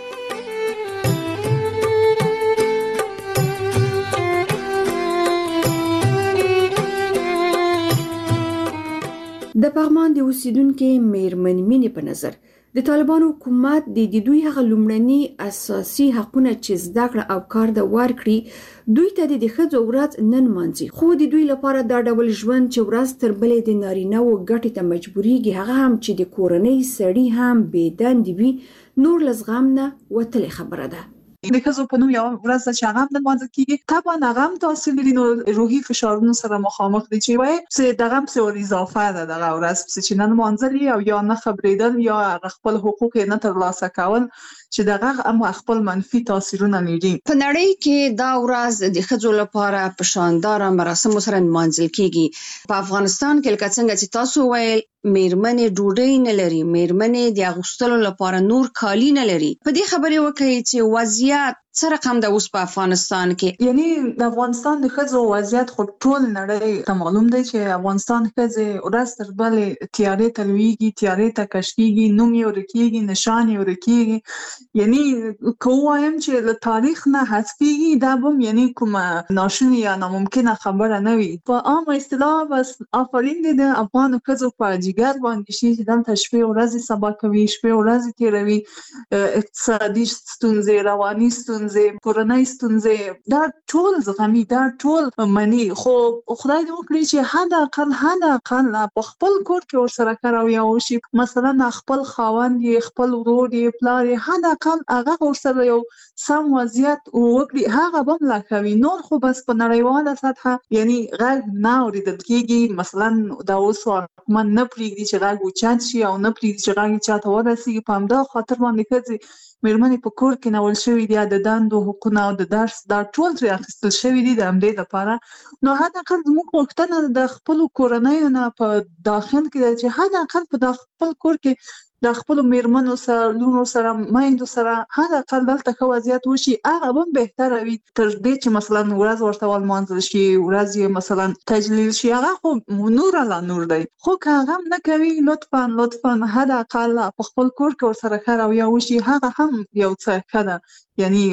د پغمان د اوسیدونکو میرمن مینې په نظر د طالبانو حکومت د دوی هغه لومړني اساسي حقونه چې زده کړه او کار د ورکړي دوی ته د ښځو ورځ نن مانځي خو د دوی لپاره دا ډول ژوند چې ورځ تر بلې د نارینه و ګټې ته مجبورېږي هغه هم چې د کورنۍ سړي هم بې دندې وي نور له زغم نه وتلې خبره ده. د ښځو په نوم یو ورځ چې هغه هم لمانځل کېږي طبعا هغه هم تاثیر لري نو روحي فشارونو سره مخامخ دي چې وایي چې دغه هم څه اضافه ده دغه ورځ چې نن لمانځل او یا نه خبرېدل یا خپل حقوق نه ترلاسه کول چې دغه هم خپل منفي تاثیرونه لري. په نړۍ کې دا ورځ د ښځو لپاره په شاندار مراسمو سره لمانځل کېږي. په افغانستان کې لکه څنګه چې تاسو ویل میرمنې ډوډۍ نه لري میرمنې د اغوستلو لپاره نور کالي نه لري. په دې خبرې وکړئ چې وضعیت څه رقم ده اوس په افغانستان کې؟ یعنی د افغانستان د ښځو وضعیت خو ټول نړۍ ته معلوم دی چې افغانستان ښځې ورځ تر بلې تیارې ته لویږي تیارې ته کش کېږي نوم یې ورکېږي نشان یې ورکېږي. یعنی که ووایم چې له تاریخ نه حذف کېږي دا به یعنی کومه ناشونې یا ناممکنه خبره نه وي. په عامه اصطلاح بس آفرین دی د افغانو ښځو په جګر باندې شي چې دلته شپې ورځې سبا کوي شپې ورځې تېروي اقتصادي ستونزې رواني ستونزې ستونزې کورنۍ ستونزې دا ټول زغمي دا ټول مني خو خدای دې وکړي چې حد اقل په خپل کور کې ورسره کاروي او شي مثلا خپل خاوند خپل ورور پلار حد اقل هغه ورسره یو سم وضعیت وکړي هغه به لا کوي نور خو بس په نړیواله سطحه یعنی غږ نه اوریدل کیږي مثلا دا اوس حکومت نه پریږدي چې غږ اوچت شي او نه پریږدي چې غږ چاته ورسیږي په همدا خاطر باندې ښځې مېرمنې په کور کې نول شوي دي د دندو حقونه او د درس دا ټول ترې اخیستل شوي دي د همدې لپاره نو حد اقل زموږ غوښتنه د خپلو کورنیو نه په داخل کې ده چې حد اقل په خپل کور کې د خپل مېرمنو سره لونو سره میندو سره حد اقل دلته ښه وضعیت وشي هغه به بهتره وي تر دې چې مثلا ورځ ورته ولمانځل شي ورځ یې مثلا تجلیل شي هغه خو نور لا نور دی خو که هغه نه کوي لطفا حد اقل په خپل کور کې ورسره ښه رویه وشي هغه هم یو څه ښه ده یعنی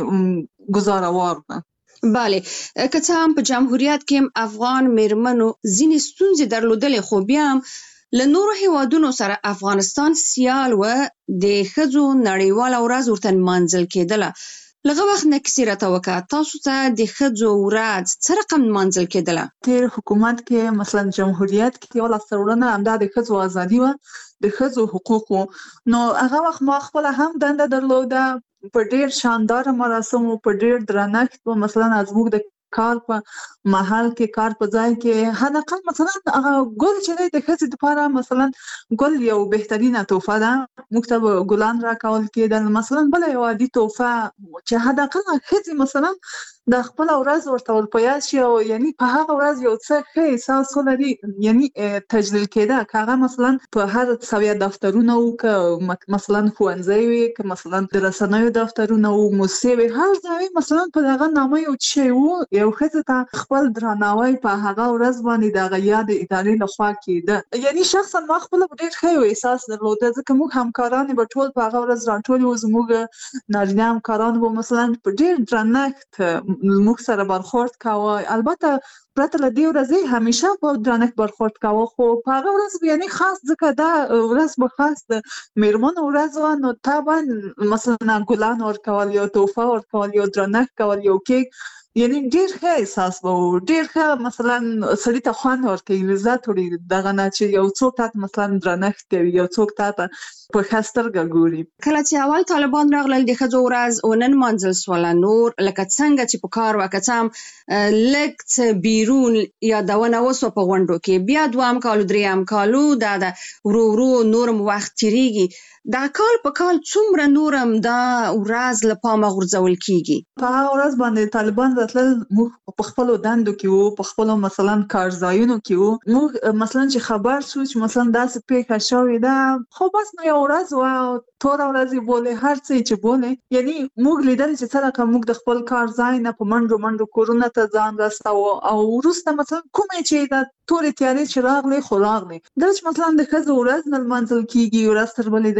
ګزاروار ده بله که څه هم په جمهوریت کې افغان مېرمنو ځینې ستونزې درلودلې خو بیا هم له نورو هیوادونو سره افغانستان سیال و د ښځو نړیواله ورځ ورته نمانځل کېدله لږ وخت نه کیسې راته وکړه تاسو ته د ښځو ورځ څه رقم نمانځل کېدله تیر حکومت کې مثلا جمهوریت کې یو لاسته راوړنه همدا د ښځو ازادي وه د ښځو حقوقو نو هغه وخت ما خپله هم دنده درلوده په ډېر شانداره مراسمو په ډېر درنښت مثلا زموږ د کار په محل کې کار په ځای کې حد اقل مثلا ګل چې دی د ښځې لپاره مثلا ګل یو بهترینه تحفه ده موږ ته ګلان راکول کېدل مثلا بله یو عادي تحفه چې حد اقل ښځې مثلا د خپل ورځ ورته ورپه یاد شي او یعنی په هغه ورځ یو څه ښه احساس ولري یعنی تجلیل کېده که هغه مثلا په هر سویه دفترونه وو که مثلا ښوونځی وي که مثلا د رسنیو دفترونه وو موسسې وي هر ځای مثلا په دغه نامه یو شی وو یو ښځې ته خپل درناوی په هغه ورځ باندې د هغه یاد ادارې لخوا کېده یعنی شخصا ما خپله ډېر ښه یو احساس درلوده ځکه موږ همکاران به ټول په هغه ورځ راټول وو زموږ نارینه همکاران به مثلا په ډېر درنښت موږ سره برخورد کاوه البته پرته له دې ورځې همیشه په درنښت برخورد کاوه خو په هغه ورځ یعنی خاص ځکه دا ورځ به خاص د مېرمنو ورځ وه نو طبعا مثلا ګلان ورکول یو تحفه ورکول یو درنښت کول یو کیک یعنی ډېر ښه احساس به و ډېر ښه مثلا سړي ته خوند ورکوي لذت وړي دغه نه چې یو څوک تا ته مثلا درنښت کوي یو څوک تا ته په ښه سترګه ګوري کله چې اول طالبان راغلل د ښځو ورځ ونه نمانځل سوله نور لکه څنګه چې په کار وه که څه هم لږ څه بیرون یادونه وسوه په غونډو کې بیا دوهم کال درېیم کالو دا د ورو ورو نورم وخت تېرېږي دا کال په کال څومره نورم دا ورځ له پامه غورځول کېږي په هغه ورځ باندې طالبان راتلل موږ په خپلو دندو کې وو په خپلو مثلا کارځایونو کې وو موږ مثلا چې خبر شو چې مثلا داسې پیښه شوې ده خو بس نو یو ورځ وه توره ورځ یې بولې هر څه چې بولې یعنی موږ لیدل چې څرنګه موږ د خپل کار ځای نه په منډو کورونو ته ځان رساوه او وروسته مثلا کومې چې د تورې تیارې چې راغلې خو راغلې دا چې مثلا د ښځو ورځ نه لمانځل کېږي ورځ تر بلې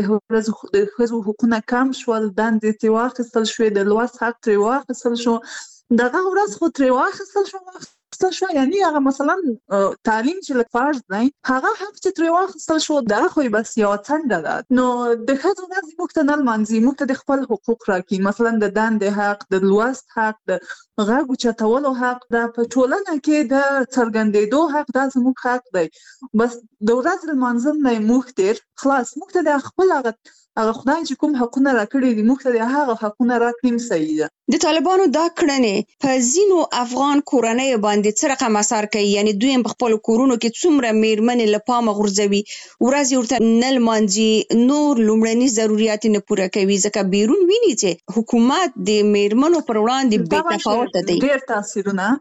د ښځو حقونه کم شول دندې ترې واخیستل شوې د لوست حق ترې واخیستل شو دغه ورځ خو ترې واخیستل شو یعنی هغه مثلا تعلیم چې لږ فرض دی هغه حق چې ترې واخیستل شو دا خو بس یوه څنډه ده نو د ښځو ورځ موږ ته نه لمانځي موږ ته د خپل حقوق راکړي مثلا د دندې حق د لوست حق د غږ اوچتولو حق دا په ټولنه کې د څرګندېدو حق دا زموږ حق دی بس د ورځ لمانځل نه موږ تېر خلاص موږ ته د خپل هغه خدای چې کوم حقونه راکړي دي موږ ته د هغه حقونه راکړي صحیح ده د طالبانو دا کړنې په ځینو افغان کورنیو باندې څه رقم اثر کوي یعنی دوی په خپلو کورونو کې څومره مېرمنې له پامه غورځوي ورځ یې ورته نه لمانځي نور لومړني ضرورت نه پوره کوي ځکه بیرون ویني چې حکومت د مېرمنو پر وړاندې بې تفاوته دی ډېر تاثیرونه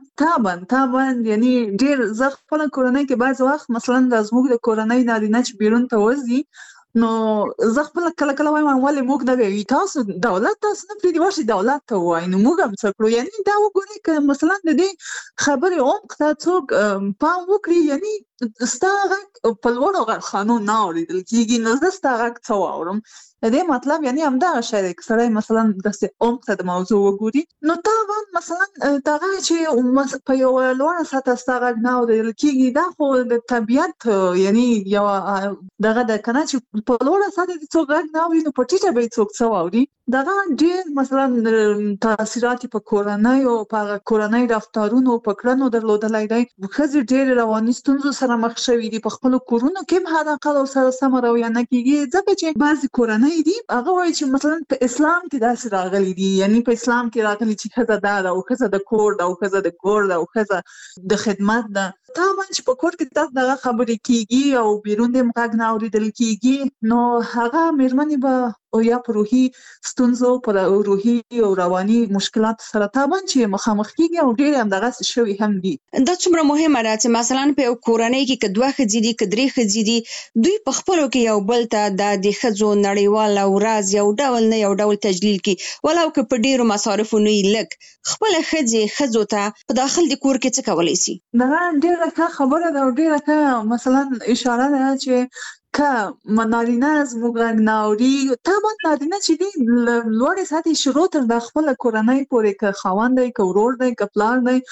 طبعا یعنی ډېر زه خپله کورنۍ کې بعض وخت مثلا د زموږ د کورنۍ نارینه چې بیرون ته وځي نو زه خپله کله وایم ولې موږ نه وایو تاسو دولت تاسو نه پرېږدي ورشئ دولت ته ووایي نو موږ هم څه کړو یعنی دا وګورئ که مثلا د دې خبرې عمق ته څوک پام وکړي یعنی ستا غږ په لوړو غرخانو نه اورېدل کېږي نو زه ستا غږ څه واورم د دې مطلب یعنی همدغه شی دی که سړی مثلا داسې عمق ته د موضوع وګوري نو طبعا مثلا دغه چې په یوه لوړه سطحه ستا غږ نه اورېدل کېږي دا خو د طبیعت یعنی یوه دغه ده که نه چې په لوړه سطحه دې څوک غږ نه اوري نو په ټیټه به یې څوک څه واوري دغه ډېر مثلا تاثیرات په کورنۍ او په کورنۍ رفتارونو په کړنو درلودلای دی. ښځې ډېر رواني ستونزو سره مخ شوي دي، په خپل کورونو کې هم حداقل سره سم رویه نه کیږي، ځکه چې بعضې کورنۍ دي هغه وایي چې مثلا په اسلام کې داسې راغلي دي، یعنی په اسلام کې راغلي چې ښځه دا ده او ښځه د کور ده او ښځه د کور ده او ښځه د خدمت ده. طبعا چې په کور کې تاسو دغه خبرې کیږي او بیرون د غږ نه اورېدل کیږي، نو هغه مېرمنې به او یا په روحي ستونزو پر روحي او رواني مشکلات سره طبعا چې مخامخ کیږي او ډېر هم دغه شوي هم دي. دا څومره مهمه ده چې مثلا په یو کورنۍ کې که دوه ښځې دي که درې ښځې دي، دوی په خپلو کې یو بل ته د ښځو نړیواله ورځ یو ډول نه یو ډول تجلیل کړي، ولو که په ډېرو مصارفو نه وي، لږ خپله ښځو ته په داخل د کور کې څه کولی شي؟ دغه ډېره ښه خبره ده او ډېره ښه مثلا اشاره ده چې که نارینه زموږ غږ نه اوري، طبعا نارینه چې دي لوړې سطحې شروع تر د خپله کورنۍ پورې، که خاوند دی که ورور دی که پلار دی،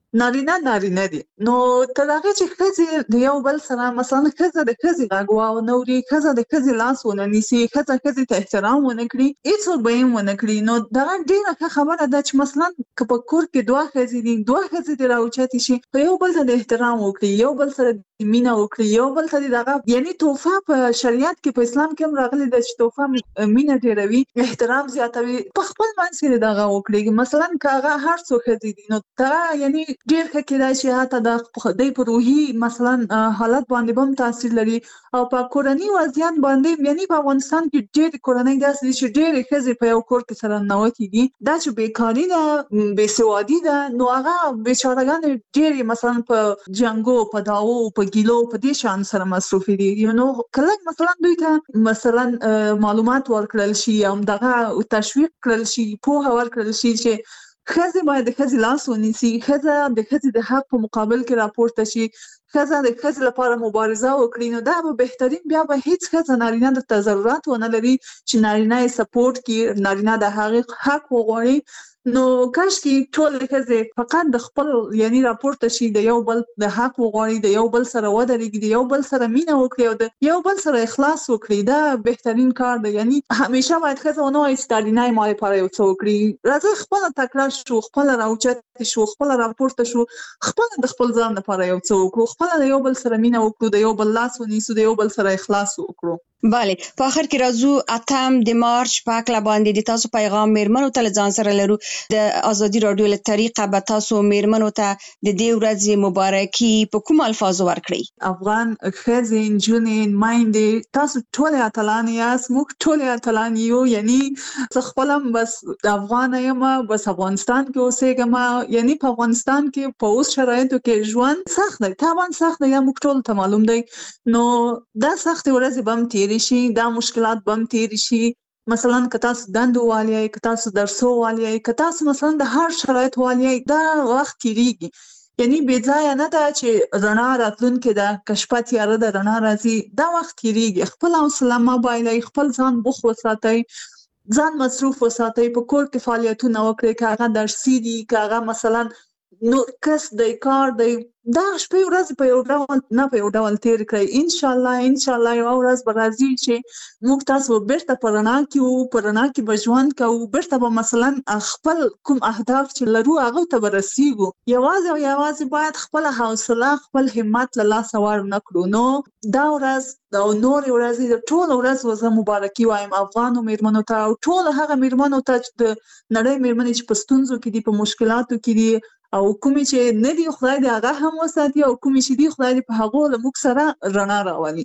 نارینه دي. نو تر هغه چې ښځې د یو بل سره مثلا ښځه د ښځې غږ ونه اوري، ښځه د ښځې لاس ونه نیسي، ښځې ته احترام ونه کړي، هېڅوک به یې ونه کړي. نو دغه ډېره ښه خبره ده چې مثلا که په کور کې دوه ښځې دي، دوه ښځې دې راوچتې شي، په یو بل ته د احترام وکړي، یو بل سره مینه وکړي، یو بل ته دغه یعنی تحفه په شریعت کې په اسلام کې هم راغلي ده چې تحفه مینه ډېروي، احترام زیاتوي، په خپل منځ کې دغه وکړي. مثلا که هغه هر څو ښځې دي، نو دغه یعنی ډېر ښه کېدای شي حتی د دوی په روحي مثلا حالت باندې به هم تاثیر لري او په کورني وضعیت باندې. یعنی په افغانستان کې ډېرې کورنۍ داسې دي چې ډېرې ښځې په یو کور کې سره ننوتې دي، دا چې بېکاري ده، بېسوادي ده، نو هغه بېچارهګانې ډېرې مثلا په جنګو په دعوو په ګیلو په دې شان سره مصروفې دي. نو کله مثلا دوی ته مثلا معلومات ورکړل شي او دغه تشویق کړل شي، پوهه ورکړل شي چې ښځې باید د ښځې لاس ونیسي، ښځه د ښځې د حق په مقابل کې راپورته شي، ښځه د ښځې لپاره مبارزه وکړي. نو دا به بهترین، بیا به هیڅ ښځه نارینه ته ضرورت ونه لري چې نارینه یې سپورټ کړي، نارینه د هغې حق وغواړي. نو کاشکې ټولې ښځې فقط د خپل یعنی راپورته شي، د یو بل د حق وغواړي، د یو بل سره ودرېږي، د یو بل سره مینه وکړي او د یو بل سره اخلاص وکړي. دا بهترین کار دی. یعنی همیشه باید ښځه ونه وایي چې نارینه یې ما لپاره یو څه وکړي. راځئ خپله تکړه شو، خپله راوچتې شو، خپله راپورته شو، خپله د خپل ځان لپاره یو څه وکړو، خپله د یو بل سره مینه وکړو، د یو بل لاس ونیسو، د یو بل سره اخلاص وکړو. بله، په آخر کې راځو 8 د مارچ په هکله باندې د تاسو پیغام مېرمنو ته له ځان سره لرو. د ازادي راډیو له طریقه به تاسو مېرمنو ته د دې ورځې مبارکي په کوم الفاظو ورکړئ؟ افغان ښځې، نجونې، میندې، تاسو ټولې اتلانې یاست، موږ ټولې اتلانې یو. یعنی زه خپله هم بس افغانه یم، بس افغانستان کې اوسېږم. یعنی په افغانستان کې په اوس شرایطو کې ژوند سخت دی، طبعا سخت دی، یا موږ ټولو ته معلوم دی. نو دا سختې ورځې به هم تېرې شي، دا مشکلات به هم تېرې شي. مثلا که تاسو دندو والی یې، که تاسو درسو والی یې، که تاسو مثلا د هر شرایط والی یې، دا وخت تېرېږي. یعنی بې ځایه نه ده چې رڼا راتلونکې ده، که شپه تیاره ده رڼا راځي، دا وخت تېرېږي. خپل حوصله مه بایلئ، خپل ځان بوخت وساتئ، ځان مصروف وساتئ، په کور کې فعالیتونه وکړئ، که هغه درسي دي، که هغه مثلا نور کس دی، کار دی. دا شپې ورځې په یو ډول نه په یو ډول تېر کړئ. انشاءالله یوه ورځ به راځي چې موږ تاسو بیرته په رڼا کې وو، په رڼا کې به ژوند کوو، بیرته به مثلا خپل کوم اهداف چې لرو هغو ته به رسیږو. یوازې او یوازې باید خپله حوصله، خپل همت له لاسه ور نه کړو. نو دا ورځ او نورې ورځې د ټولو ورځ زه مبارکي وایم افغانو مېرمنو ته او ټولو هغه مېرمنو ته چې د نړۍ مېرمنې چې په ستونزو کې دي، په مشکلاتو کې دي، او کومې چې نه دي خدای دې هغه هم وساتي، او کومې چې دي خدای دې په هغو له موږ سره رڼا راولي.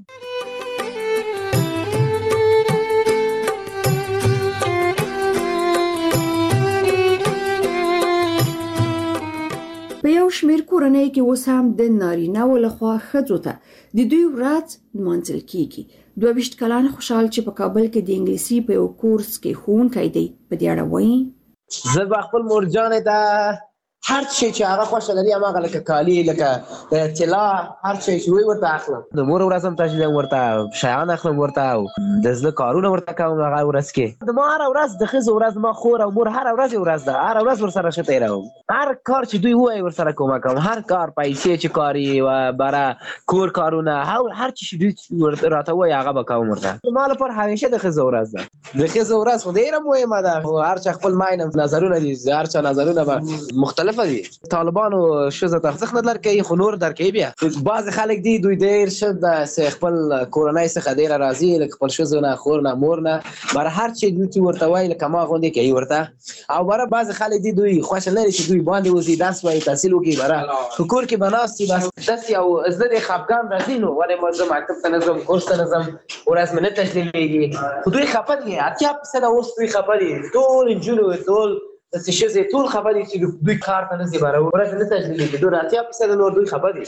په یو شمېر کورنۍ کې اوس هم د نارینه‌و لخوا ښځو ته د دوی ورځ نمانځل کیږي. 22 کلن خوشحال چې په کابل کې د انګلیسي په یو کورس کې ښوونکی دی، په دې اړه وایي: زه به خپل مورجانې ته هر شي چې هغه خوښ لري هغه لکه کالی لکه طلا هر شي چې وي ورته اخلم د مور ورځ هم تشریح ورته شیان اخلم ورته او د زړه کارونه ورته کوم هغه ورځ کې د ما هر ورځ د ښځو ورځ ما خور او مور هر ورځ ده هر ورځ ورسره ښه تېروم هر کار چې دوی وایي ورسره کومک کوم هر کار پیسې چې کاري و برا کور کارونه هر چی چې دوی راته وایي هغه به کوم ورته ما لپاره همیشه د ښځو ورځ ده د ښځو ورځ خو ډېره مهمه ده هر چا خپل ماین نظرونه دي هر چا نظرونه به مختلفه دي طالبانو ښځو ته ارزښت نه درکوي خو نور درکوي بیا بعضې خلک دي دوی ډېر ښه خپل کورنۍ څخه ډېره راضي لکه خپل ښځو نه خور نه مور نه بره هر چی دوی چې ورته وایي لکه ما غوندې کوي ورته او بره بعضې خلک دي دوی خوښه لري چې دوی باندې وځي درس وایي تحصیل وکړي بره په کور کې به ناست وي بس داسې یو زه د خفګان راځي نو ولې زه مکتب ته نه ځم کورس ته نه ځم ورځ مې نه تشلیمېږي خو دوی خفه دي 80% اوس دوی خفه دي ټول نجونو ټول داسې ښځې ټول خفه دي چې دوی کار ته نه ځي بره ورځ نه تشلیمېږي دوی 80% نور دوی خفه دي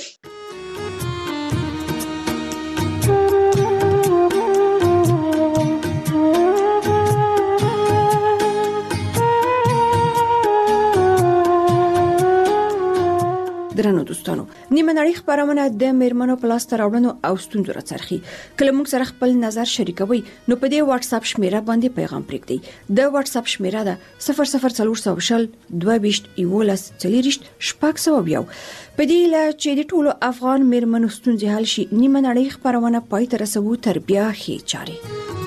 درنو دوستانو نیمه نړۍ خبرونه د میرمنو په لاس ته راوړنو او ستونزو راڅرخي کله موږ سره خپل نظر شریکوي نو په دې واتس اپ شمیره باندې پیغام پرېږدئ د واتس اپ شمیره ده 00400 22 11 4 په دې لا چې د ټولو افغان میرمنو ستونزې حل شي نیمه نړۍ خبرونه پای ته رسوو تر بیا ښې چارې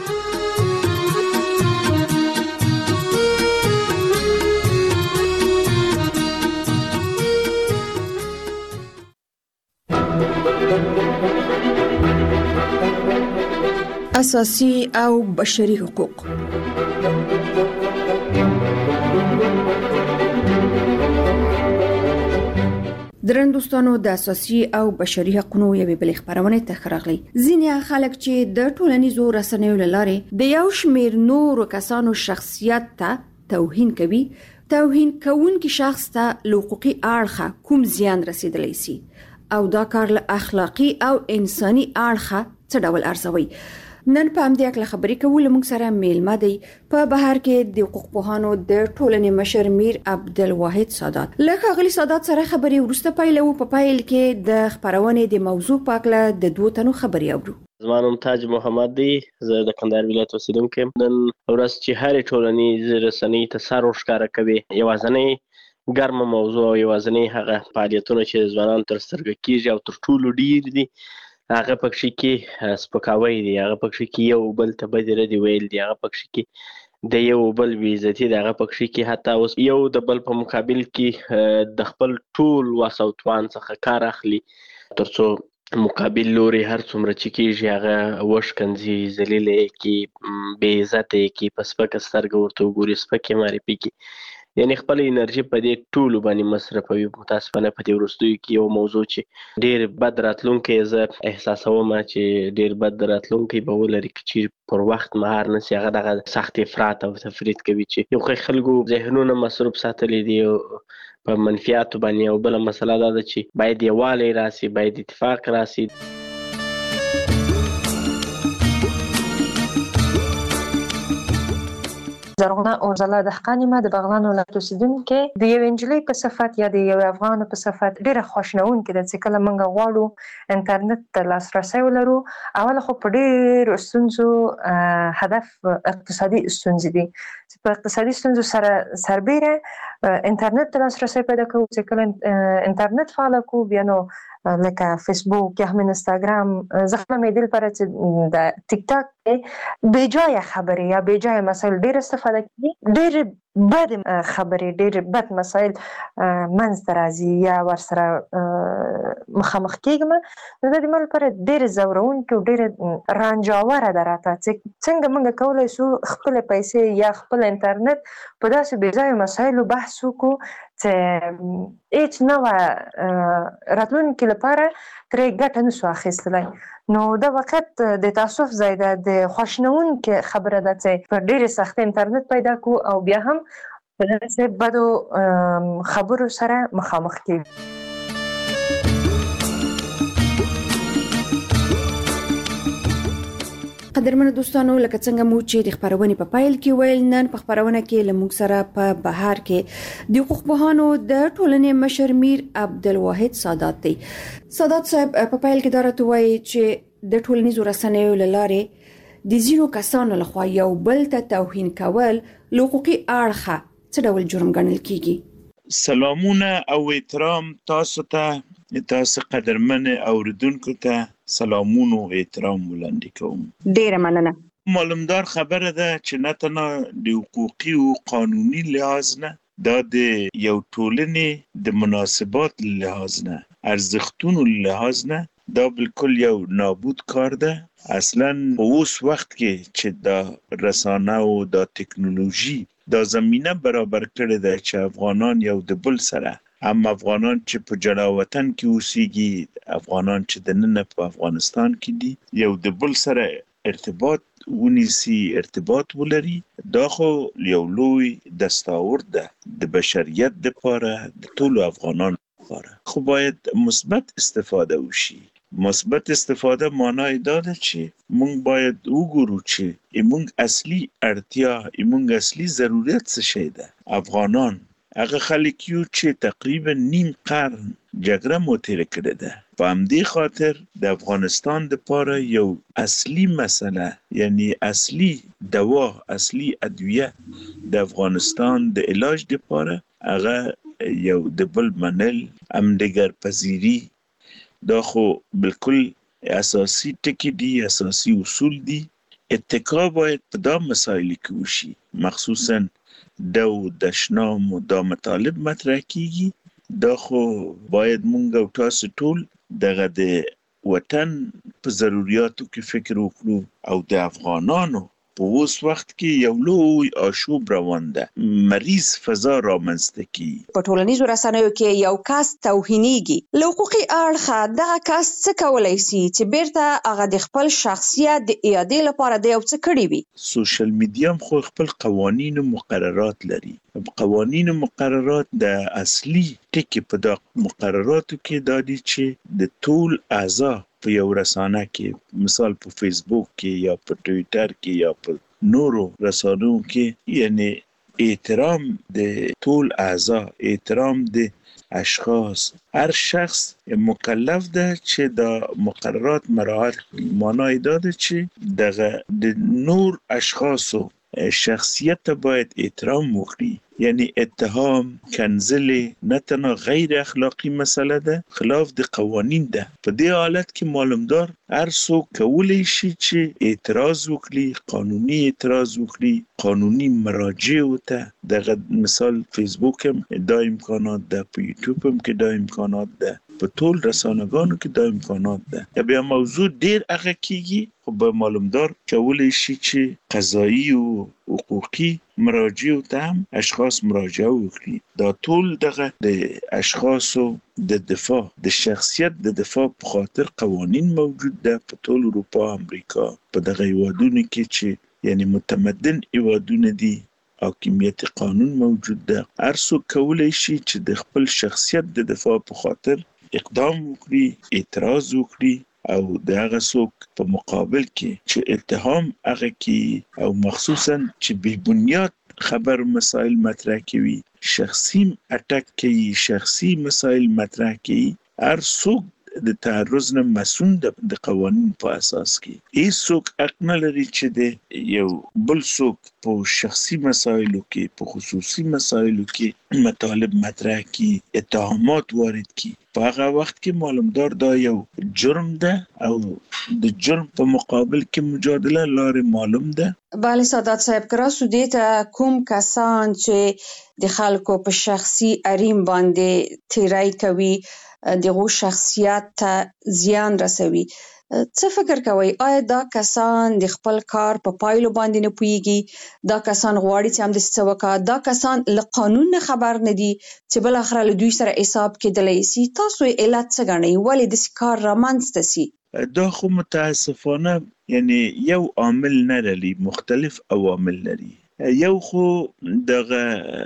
اساسي او بشري حقوق درن دوستانو د اساسي او بشري حقوقو یوې بلې خبرونه ته خراغلي ځینې خلک چې د ټولنیزو رسنیو لاره د یو شمیر نورو کسانو شخصیت ته توهین کوي توهین کوونکی شخص ته حقوقي اړخه کوم زیان رسیدلی سي او دا کار له اخلاقی او انساني اړخه څه ډول ارزوي نن په همدې اړه خبرې کوو موږ سره میلمه دی په بهر کې د حقوق پوهانو د ټولنې مشر میر عبدالواحد سادات لکه غلی سادات سره خبرې ورسته پیلو په پایل کې د خبرونې د موضوع پاکله د دوه تنو خبرې اورو زما نوم تاج محمد دی زه د کندهار ولایت اوسیدونکی یم نن ورځ چې هرې ټولنیزې رسنۍ ته سر ورښکاره کوي یوازینۍ ګرمه موضوع او یوازینۍ هغه فعالیتونه چې ځوانان تر سترګه کیږي او تر ټولو ډیر دي هغه پکې کې سپکاوی دی هغه پکې کې یو بل ته بدې ردې ویل دي هغه پکې کې د یو بل بې عزتي دی هغه پکې کې حتی اوس یو د بل په مقابل کې د خپل ټول وس او توان څخه کار اخلي تر څو مقابل لوري هر څومره چې کېږي هغه وشکنځي ذلیلې کې بې عزتې کې په سپکه سترګه ورته وګوري سپکې معرفي کې یعنی خپل انرژي په دې ټولو باندې مصرفوي متاسفانه په دې وروستیو کې یو موضوع چې ډېر بد راتلونکی زه احساسوم چې ډېر بد راتلونکی به ولري چې پر وخت مهار نشي هغه دغه سخت افراط او تفرید کوي چې یو خلکو ذهنونه مصروف ساتلي دي په منفیاتو باندې او بل مسله دا ده چې باید یووالی راسي باید اتفاق راسي زرغونه اورزله دهقاني ما د بغلان ولایت اوسیدونکې د یو انجلۍ په صفت یا د یو افغان په صفت ډیره خوشنونکې ده چې کله موږ غواړو انټرنیټ ته لاسرسی ولرو اول خو په ډیرو ستونزو هدف اقتصادي ستونزې دي چې په اقتصادي ستونزو سره سربیره انټرنیټ ته لاسرسی پیدا کوو چې کله انټرنیټ فعال کوو بیا نو لکه فیسبوک یا هم انستاګرام زخمه مې دل پر چې د ټیک ټاک بې جای خبرې یا بې جای مسایل ډېر استفاده کوي ډېر بد خبرې ډېر بد مسایل منځ ته راځي یا ورسره مخامخ کېږم نو د دې مل پر ډېر زورونکې او ډېر رانجاوره ده راته چې څنګه موږ کولی شو خپل پیسې یا خپل انټرنیټ په داسې بې ځایه مسایلو بحث وکړو چې هیڅ نوع راتلونکي لپاره ترې ګټه نشو اخیستلی نو دا وخت د تاسف ځای ده د خوشنونکې خبره ده چې په ډېرې سختۍ انټرنیټ پیدا کړو او بیا هم په داسې بدو خبرو سره مخامخ کېږو قدرمنو دوستانو، لکه څنګه مو چې د خبرونې په پایل کې ویل، نن په خبرونه کې لمونږ سره په بهار کې د حقوق پوهانو د ټولنې مشر میر عبدالواحد سادات دی. سادات صاحب په پایل کې درته وایي چې د ټولنیزو رسنیو لاره د ځینو کسانو لخوا یو بل ته توهین کول حقوقي اړخه څه ډول جرم ګڼل کیږي؟ سلامونه او احترام تاسو ته، تاسو قدرمن اوریدونکو ته سلامونه او احترام وړاندې کوم. ډیره مننه. معلومدار خبره ده چې نه تنها د حقوقي او قانوني لحاظ نه، دا د یو ټولنې د مناسبات لحاظ نه، ارزښتونو لحاظ نه، دا بالکل یو نابود کار ده. اصلا په اوس وخت کې چې دا رسانه او دا ټکنالوژي دا زمینه برابر کړې ده چې افغانان یو د بل سره، هم افغانان چې په جلا وطن کې اوسېږي، افغانان چې دننه په افغانستان کې دي، یو د بل سره ارتباط ونیسي، ارتباط ولري. دا خو یو لوی دستاورد ده د بشریت لپاره، د ټولو افغانانو لپاره. خو باید مثبت استفاده وشي. مثبت استفاده معنی دا ده چې موږ باید وګورو چې موږ اصلي اړتیا، موږ اصلي ضرورت څه شی ده. افغانان هغه خلک یو چې تقریبا نیم قرن جګړه مو تیر کړې ده. په همدې خاطر د افغانستان لپاره یو اصلي مسله، یعنی اصلي دوا، اصلي ادویه د افغانستان د علاج لپاره هغه یو د بل منل، همدیگر پذیری. دا خو بالکل اساسی ټکی دي، اساسی اصول دي. اتکا باید په دا مسایل کې وشي، مخصوصا د شنام او دا مطالب مطرح کیږي. دا خو باید مونږ او تاسو ټول دغه د وطن په ضرورتو کې فکر وکړو، او د افغانانو په اوس وخت کې یو لوی آشوب روان ده، مریض فضا رامنځته کی. په ټولنیزو رسنیو کې یو کس توهینېږي، له حقوقي اړخه دغه کس څه کولای شي چې بیرته هغه د خپل شخصیت د اعادې لپاره د یو څه کړی وي؟ سوشل میډیا خو خپل قوانین او مقررات لري. قوانین او مقررات د اصلي ټکی په د مقرراتو کې دا دي چې د ټول اعضاء په یو رسانه کې، مثال په فیسبوک کې یا په ټویټر کې یا په نورو رسانو کې، یعنی احترام د ټول اعضاء، احترام د اشخاص، هر شخص مکلف ده چې دا مقررات مراعات کړي. معنی دا ده چې دغه د نور اشخاصو شخصیت باید احترام وکړي. یعنی اتهام، کنځل نه تنها غیر اخلاقی مسله ده، خلاف د قوانین ده. په دې حالت کې معلومدار هر څوک کولی شي چې اعتراض وکړي، قانوني اعتراض وکړي، قانوني مراجع وته. دغه مثال فیسبوک هم دا امکانات ده، په یوټیوب هم کې دا امکانات ده، په ټول رسانه‌ګانو کې دا امکانات ده. بیا موضوع ډیر هغه کیږي، خو به معلومدار کولی شي چې قضایی او حقوقي مراجع ته هم اشخاص مراجعه وکړي. دا ټول دغه د اشخاصو د دفاع، د شخصیت د دفاع په خاطر قوانین موجود ده په ټول اروپا، امریکا، په دغه هیوادونو کې چې یعنی متمدن هیوادونه دي، حاکمیت قانون موجود ده. هر څوک کولی شي چې د خپل شخصیت د دفاع په خاطر اقدام وکړي، اعتراض وکړي، او د هغه څوک په مقابل کې چې اتهام هغه کې، او مخصوصا چې بې بنیاد خبر مسائل مطرح کوي، شخصي اٹک کوي، شخصي مسائل مطرح کوي، هر څوک د تعرض نه مسؤل د قوانین په اساس کې. هیڅ څوک حق نه لري چې د یو بل څوک په شخصي مسایلو کې، په خصوصي مسایلو کې مطالب مطرح کړي، اتهامات وارد کړي. په هغه وخت کې معلومدار دا یو جرم ده، او د جرم په مقابل کې مجادله لارې معلوم ده. بله سادات صاحب، کراسو دې ته کوم کسان چې د خلکو په شخصي حریم باندې تیری کوي، دغه شخصیت ته زیان رسوي، څه فکر کوي؟ آیا دا کسان د خپل کار په پایلو باندې نه پوهیږي؟ دا کسان غواړي چې هم د څه وکړي؟ دا کسان له قانون نه خبر نه دي چې بل اخر له دوی سره حساب کېدلی شي؟ تاسو علت څه ګڼئ؟ ولې داسې کار رامنځته سي؟ دا خو متاسفانه یعنی یو عامل نه لري، مختلف عوامل لري. یو خو دغه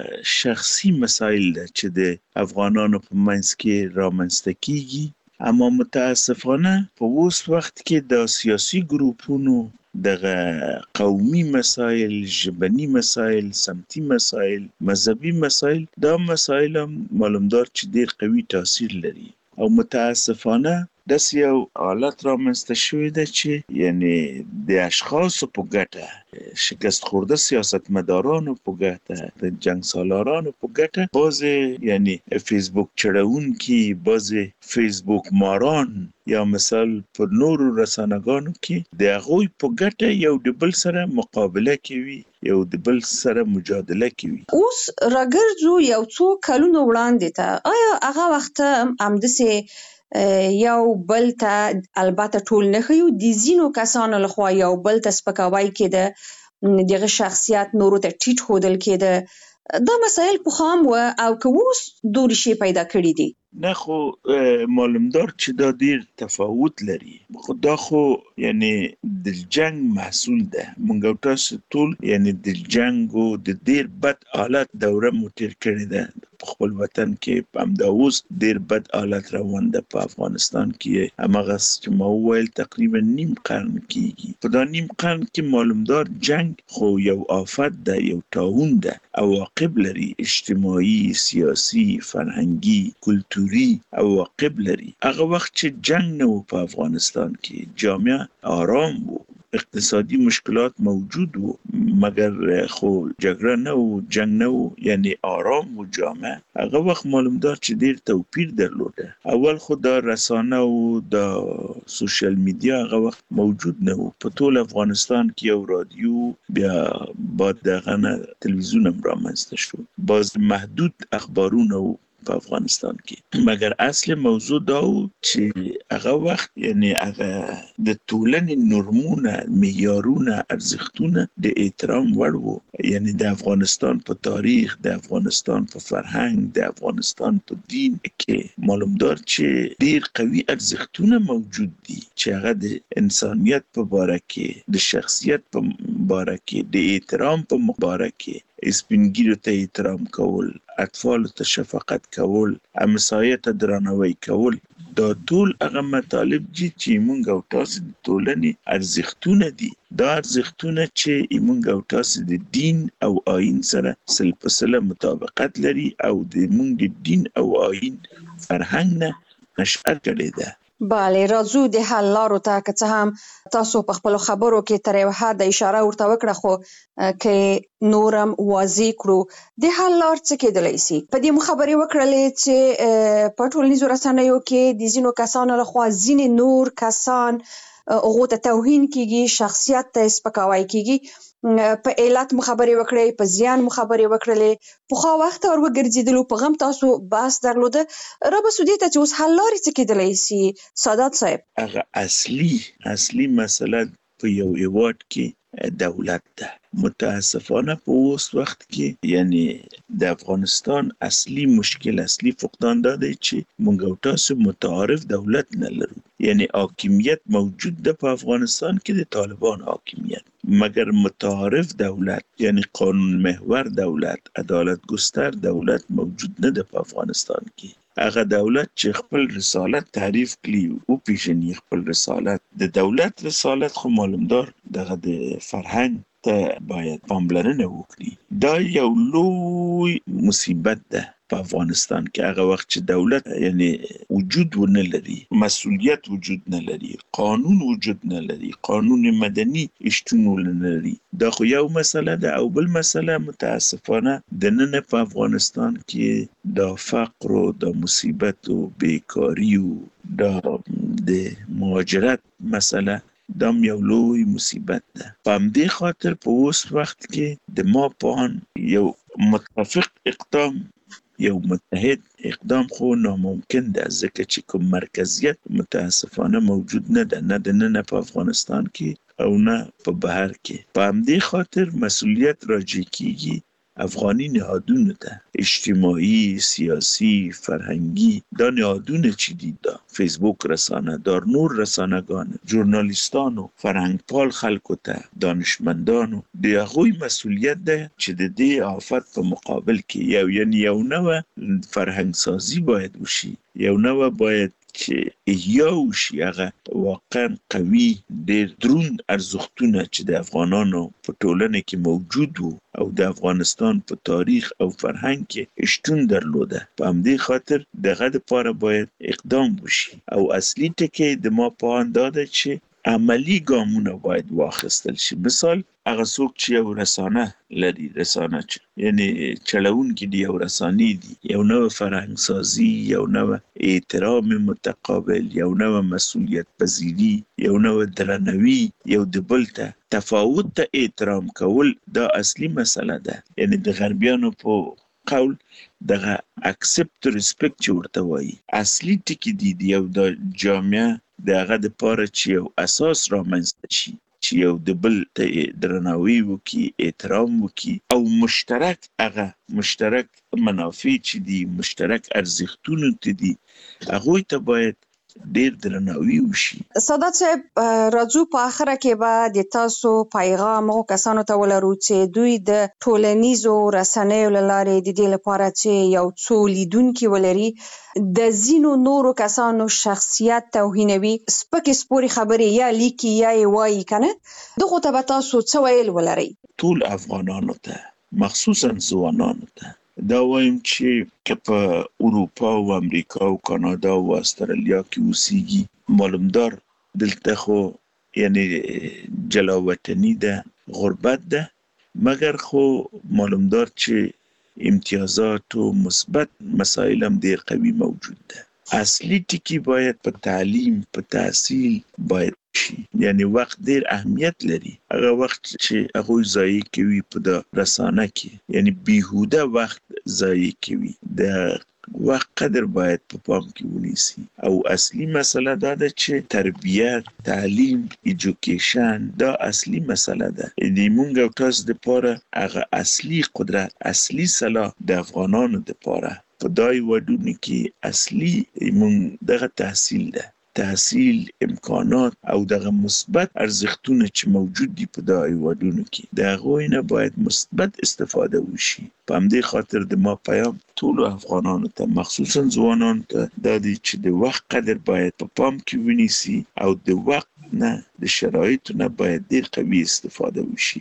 شخصي مسایل ده چې د افغانانو په منځ کې رامنځته کیږي، اما متاسفانه په اوس وخت کې د سیاسي ګروپونو دغه قومي مسایل، ژبني مسایل، سمتي مسایل، مذهبي مسایل، دا مسایل هم معلومدار چې ډیر قوي تاثیر لري او متاسفانه داسې یو حالت رامنځته شوی دی چې یعنی د اشخاصو په ګټه، شکست خورده سیاستمدارانو په ګټه، د جنګ سالارانو په ګټه، بعضې یعنی فیسبوک چړونکي، بعضې فیسبوک ماران یا مثال پر نورو رسانه‌ګانو کې د هغوی په ګټه یو د بل سره مقابله کوي، یو د بل سره مجادله کوي. اوس راګرځو یو څو کلونو وړاندې ته، آیا هغه وخت همداسې یو بل ته البته ټول نه ښیو، د ځینو کسانو لخوا یو بل ته سپکاوی کېده، دغه شخصیت نورو ته ټیټ ښودل کېده، دا مسایل پخوا هم وه او که اوس دورې شی پیدا کړي دي؟ نه خو معلومدار چې دا ډیر تفاوت لري، خو دا خو یعنی د جنگ محصول ده. مونږ او تاسو ټول یعنی د جنگ او د ډیر بد حالت دوره مو تیر کړې ده په خپل وطن کې. همدا اوس ډیر بد حالت روان ده په افغانستان کې. هماغه چې ما وویل تقریبا نیم قرن کېږي. په دا نیم قرن کې معلومدار جنگ خو یو آفت ده، یو طاعون ده، عواقب لري، اجتماعي، سیاسي، فرهنګي، کلتوري عواقب لري. هغه وخت چې جنگ نه و په افغانستان کې، جامعه آرام و، اقتصادي مشکلات موجود و، مگر خو جګړه نه و، جنگ نه و، یعنی آرام و جامعه. هغه وخت معلومدار چې ډیر توپیر درلوده. اول خو دا رسانه و دا سوشل میډیا هغه وخت موجود نه و. په ټول افغانستان کې یو رادیو، بیا بعد دغه نه تلویزیون هم رامنځته شو، باز محدود اخبارونه و په افغانستان کې. مگر اصل موضوع دا و چې هغه وخت یعنی هغه د ټولنې نورمونه، معیارونه، ارزښتونه د احترام وړ وو. یعنی د افغانستان په تاریخ، د افغانستان په فرهنګ، د افغانستان په دین کې معلومدار چې ډیر قوي ارزښتونه موجود دي چې هغه د انسانیت په باره کې، د شخصیت په باره کې، د احترام په باره کې، سپینګیرو ته احترام کول، اطفال ته شفقت کول، همسایه ته درناوی کول، دا ټول هغه مطالب دي چې موږ او تاسو د ټولنې ارزښتونه دي. دا ارزښتونه چې موږ او تاسو د دین او آیین سره سل په سله مطابقت لري او د موږ د دین او آیین فرهنګ نه نشأت کړې ده. بله، راځو د حل لارو ته. که څه هم تاسو په خپلو خبرو کې تر یو حده اشاره ورته وکړه، خو که نورم واضح کړو د حل لار څه کېدلی سي. په دې مو خبرې وکړلې چې په ټولنیزو رسنیو کې د ځینو کسانو لخوا ځینې نور کسان هغو ته توهین کېږي، شخصیت ته سپکاوی کېږي. په علت مو خبرې وکړې، په زیان مو خبرې وکړلې، پخوا وخت ور وګرځېدلو، په غم تاسو بحث درلوده. را به سو دې ته چې اوس حل لارې څه کېدلی سي سادات صاحب؟ هغه اصلي مسله په یو هیواد کې دولت ده. متاسفانه په اوس وخت کې یعنی د افغانستان اصلي مشکل، اصلي فقدان دا دی چې موږ او تاسو متعارف دولت نه لرو. یعنی حاکمیت موجود ده په افغانستان کې، د طالبان حاکمیت، مگر متعارف دولت یعنی قانون محور دولت، عدالت گستر دولت موجود نه ده په افغانستان کې. هغه دولت چې خپل رسالت تعریف کړي او پیژني خپل رسالت، د دولت رسالت خو معلومدار دغه د فرهنګ ته باید پاملرنه وکړي. دا یو لوی مصیبت ده په افغانستان کې. هغه وخت چې دولت یعنی وجود ونه لري، مسؤلیت وجود نه لري، قانون وجود نه لري، قانون مدني شتون نه لري. دا خو یو مسله ده. او بل مسله متاسفانه د نن په افغانستان کې د فقر او د مصیبت او بیکاری او د مهاجرت مسله دام یو لوی مصیبت ده. په همدې خاطر په اوس وخت کې د ما په آن یو متفق اقدام، یو متحد اقدام خو ناممکن ده، ځکه چې کوم مرکزیت متاسفانه موجود نه ده، نه د نن په افغانستان کې او نه په بهر کې. په همدې خاطر مسؤلیت راجع کیږي افغانی نهادونه ده، اجتماعی، سیاسی، فرهنگی. دا نهادونه چی دید؟ دا فیسبوک رسانه، دار نور رسانگان، جورنالیستانو، فرهنگپال خلکو ته، دانشمندانو، د هغوی مسئولیت ده چې د دې آفت په مقابل کې یو نوع فرهنگ سازی باید وشي، یو نوع باید چې احیا وشي هغه واقعا قوي ډېر دروند ارزښتونه چې د افغانانو په ټولنه کې موجود وو او د افغانستان په تاریخ او فرهنګ کې شتون درلوده. په همدې خاطر دغه لپاره باید اقدام وشي او اصلي ټکی د ما په اند دا ده چې عملی ګامونه باید واخیستل شي. مثال هغه څوک چې یو رسانه لري، رسانه چې یعنی چلوونکي دی یو رسانې دي، یو نوع فرهنګ سازي، یو نوع احترام متقابل، یو نوع مسؤلیت پذیری، یو نوع درناوی، یو د بل ته تفاوت ته احترام کول، دا اصلي مسله ده. یعنی د غربیانو په قول دغه اکسپت ریسپیکټ چې ورته وایي اصلي ټکی دی یو د جامعه دغه د پاره چې یو اساس رامنځته شي چې یو د بل ته درناوی وکي، احترام وکي او مشترک هغه مشترک منافع چې دي، مشترک ارزښتونه ته دي، هغه ته باید ډیر درناوی وشي. سادات صاحب، راځو په اخره کې به د تاسو پیغام او کسانو ته ولرو چې دوی د ټولنیزو رسنیو له لارې د دې لپاره چې یو څو لیدونکي ولري د ځینو نورو کسانو شخصیت توهینوي، سپکې سپورې خبرې یا لیکي یا یې وایي کنه، دغه ته به تاسو څه ویل ولرئ؟ ټول افغانانو ته، مخصوصا ځوانانو ته دا وایم چې که په اروپا او امریکا او کانادا او استرالیا کې اوسېږي، معلومدار دلته خو یعنی جلا وطني ده، غربت ده، مګر خو معلومدار چې امتیازات او مثبت مسائل هم ډېر قوي موجود ده. اصلي ټکی باید په تعلیم، په تحصیل باید شي. یعنی وخت ډېر اهمیت لري. هغه وخت چې هغوی ضایع کوي په د رسانه کې، یعنی بیهوده وخت ضایع کوي، د وخت قدر باید په پام کې ونیسي. او اصلي مسله دا ده چې تربیت، تعلیم، ایجوکیشن دا اصلي مسله ده. د مونږ او تاسو دپاره هغه اصلي قدرت، اصلي سلاح د افغانانو دپاره په دای وډونه کې اصلي مونږ دغه تحصیل ده، تحصیل، امکانات او دغه مثبت ارزښتونه چې موجود دي په دغه هیوادونو کې، د هغوی نه باید مثبت استفاده وشي. په همدې خاطر د ما پیام ټولو افغانانو ته، مخصوصا ځوانانو ته دا دی چې د وخت قدر باید په پام کې ونیسي او د وخت نه، د شرایطو نه باید ډېر قوي استفاده وشي.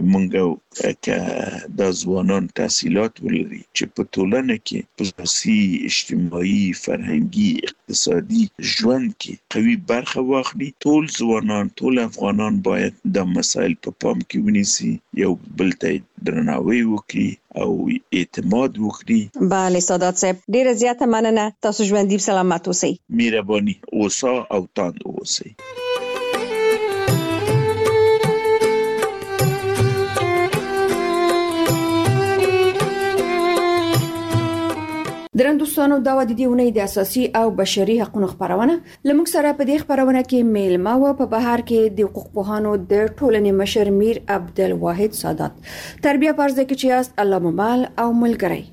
مونږ که دا ځوانان تحصیلات ولري چې په ټولنه کې په سیاسي، اجتماعي، فرهنګي، اقتصادي ژوند کې قوي برخه واخلي، ټول ځوانان، ټول افغانان باید دا مسایل په پام کې ونیسي، یو بل ته درناوی وکړي او اعتماد وکړي. بله سادات صاحب، ډیره زیاته مننه. تاسو ژوندي سلامت اوسئ. مهرباني اوسه او تاند اوسئ. درنوستانو، دا و د دې اونۍ د اساسي او بشري حقوقو خبرونه. لمک سره په دې خبرونه کې میلمه و په بهر کې د حقوق پوهانو د ټولنې مشر میر عبدالواحد سادات. تربیه پرځه کې چې است الله ممال او ملګری.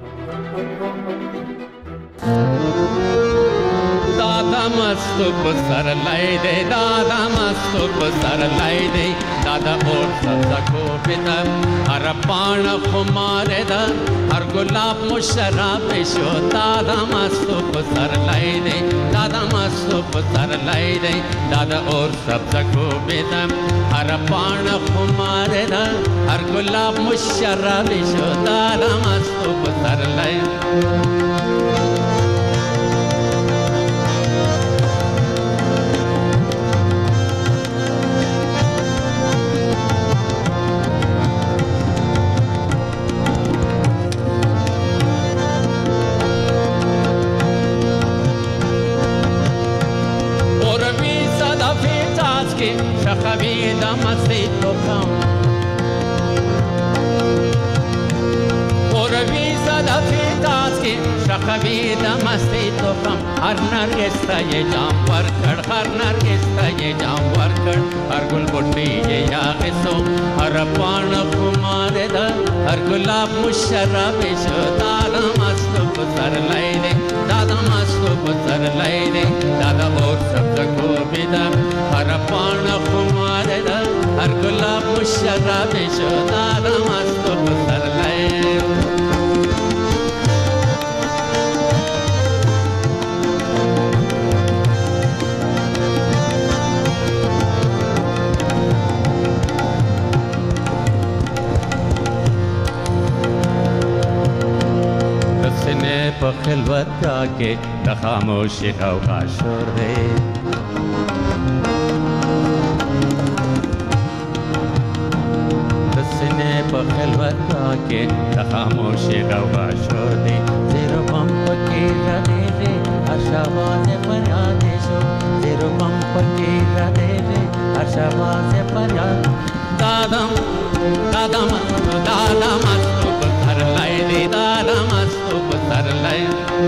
दादा मस्त बसर लाई दे, दादा मस्त बसर लाई दे, दादा और सब्जा को पिता हर पान खुमारे दा, हर गुलाब मुशराब शो, दादा मस्त बसर लाई दे, दादा मस्त बसर लाई दे, दादा और सब्जा को पिता हर पान खुमारे दा, हर गुलाब मुशराब शो, दादा मस्त बसर लाई. شخویده مستی تو کم قروی صدفی تاز کی شخویده مستی تو کم هر نرگس تا یہ جام پر کڑ هر نرگس تا یہ جام پر کڑ هر گل بٹی یہ یاغسو هر پان خمار دا هر گلاب مشرب شو دادا مستو بسر لائنے دادا مستو بسر لائنے دادا اور سب کو بیدم हर पान खुमार दा हर गुलाब मुशर्रब शो दादा मस्त बसर लाए. خلوت که د خاموشي غوغا شور دی د سینې په خلوت کې د خاموشي غوغا شور دی زیرو بم پکې رغېږي هر شواز فریاد شو زیرو بم پکې رغېږي هر شواز فریاد دادم دادم دادم استو پر لای دی دادم استو پر لای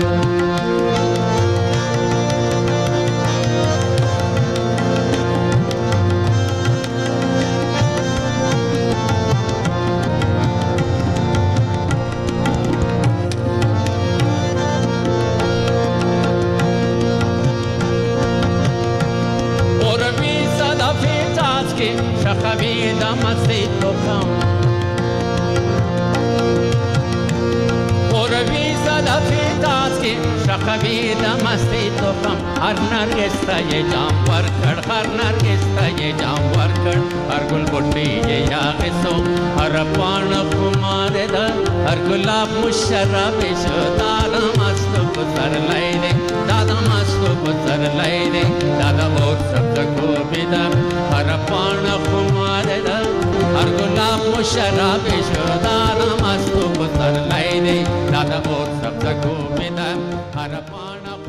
شخوی دمستی تو خم قروی صدفی تاز کی شخوی دمستی تو خم هر نرگس تا یہ جام ورکڑ هر نرگس تا یہ جام ورکڑ هر گل بٹی یہ یاغسو هر پان خمار دا هر گلاب مشرب شو دادا مستو بسر لائے دے دادا مستو بسر لائے دے دادا بہت سبز کو بیدم هر پان خمار دا هر گلاب مشرب شو دادا مستو بسر لائے دے دادا بہت سبز کو بیدم هر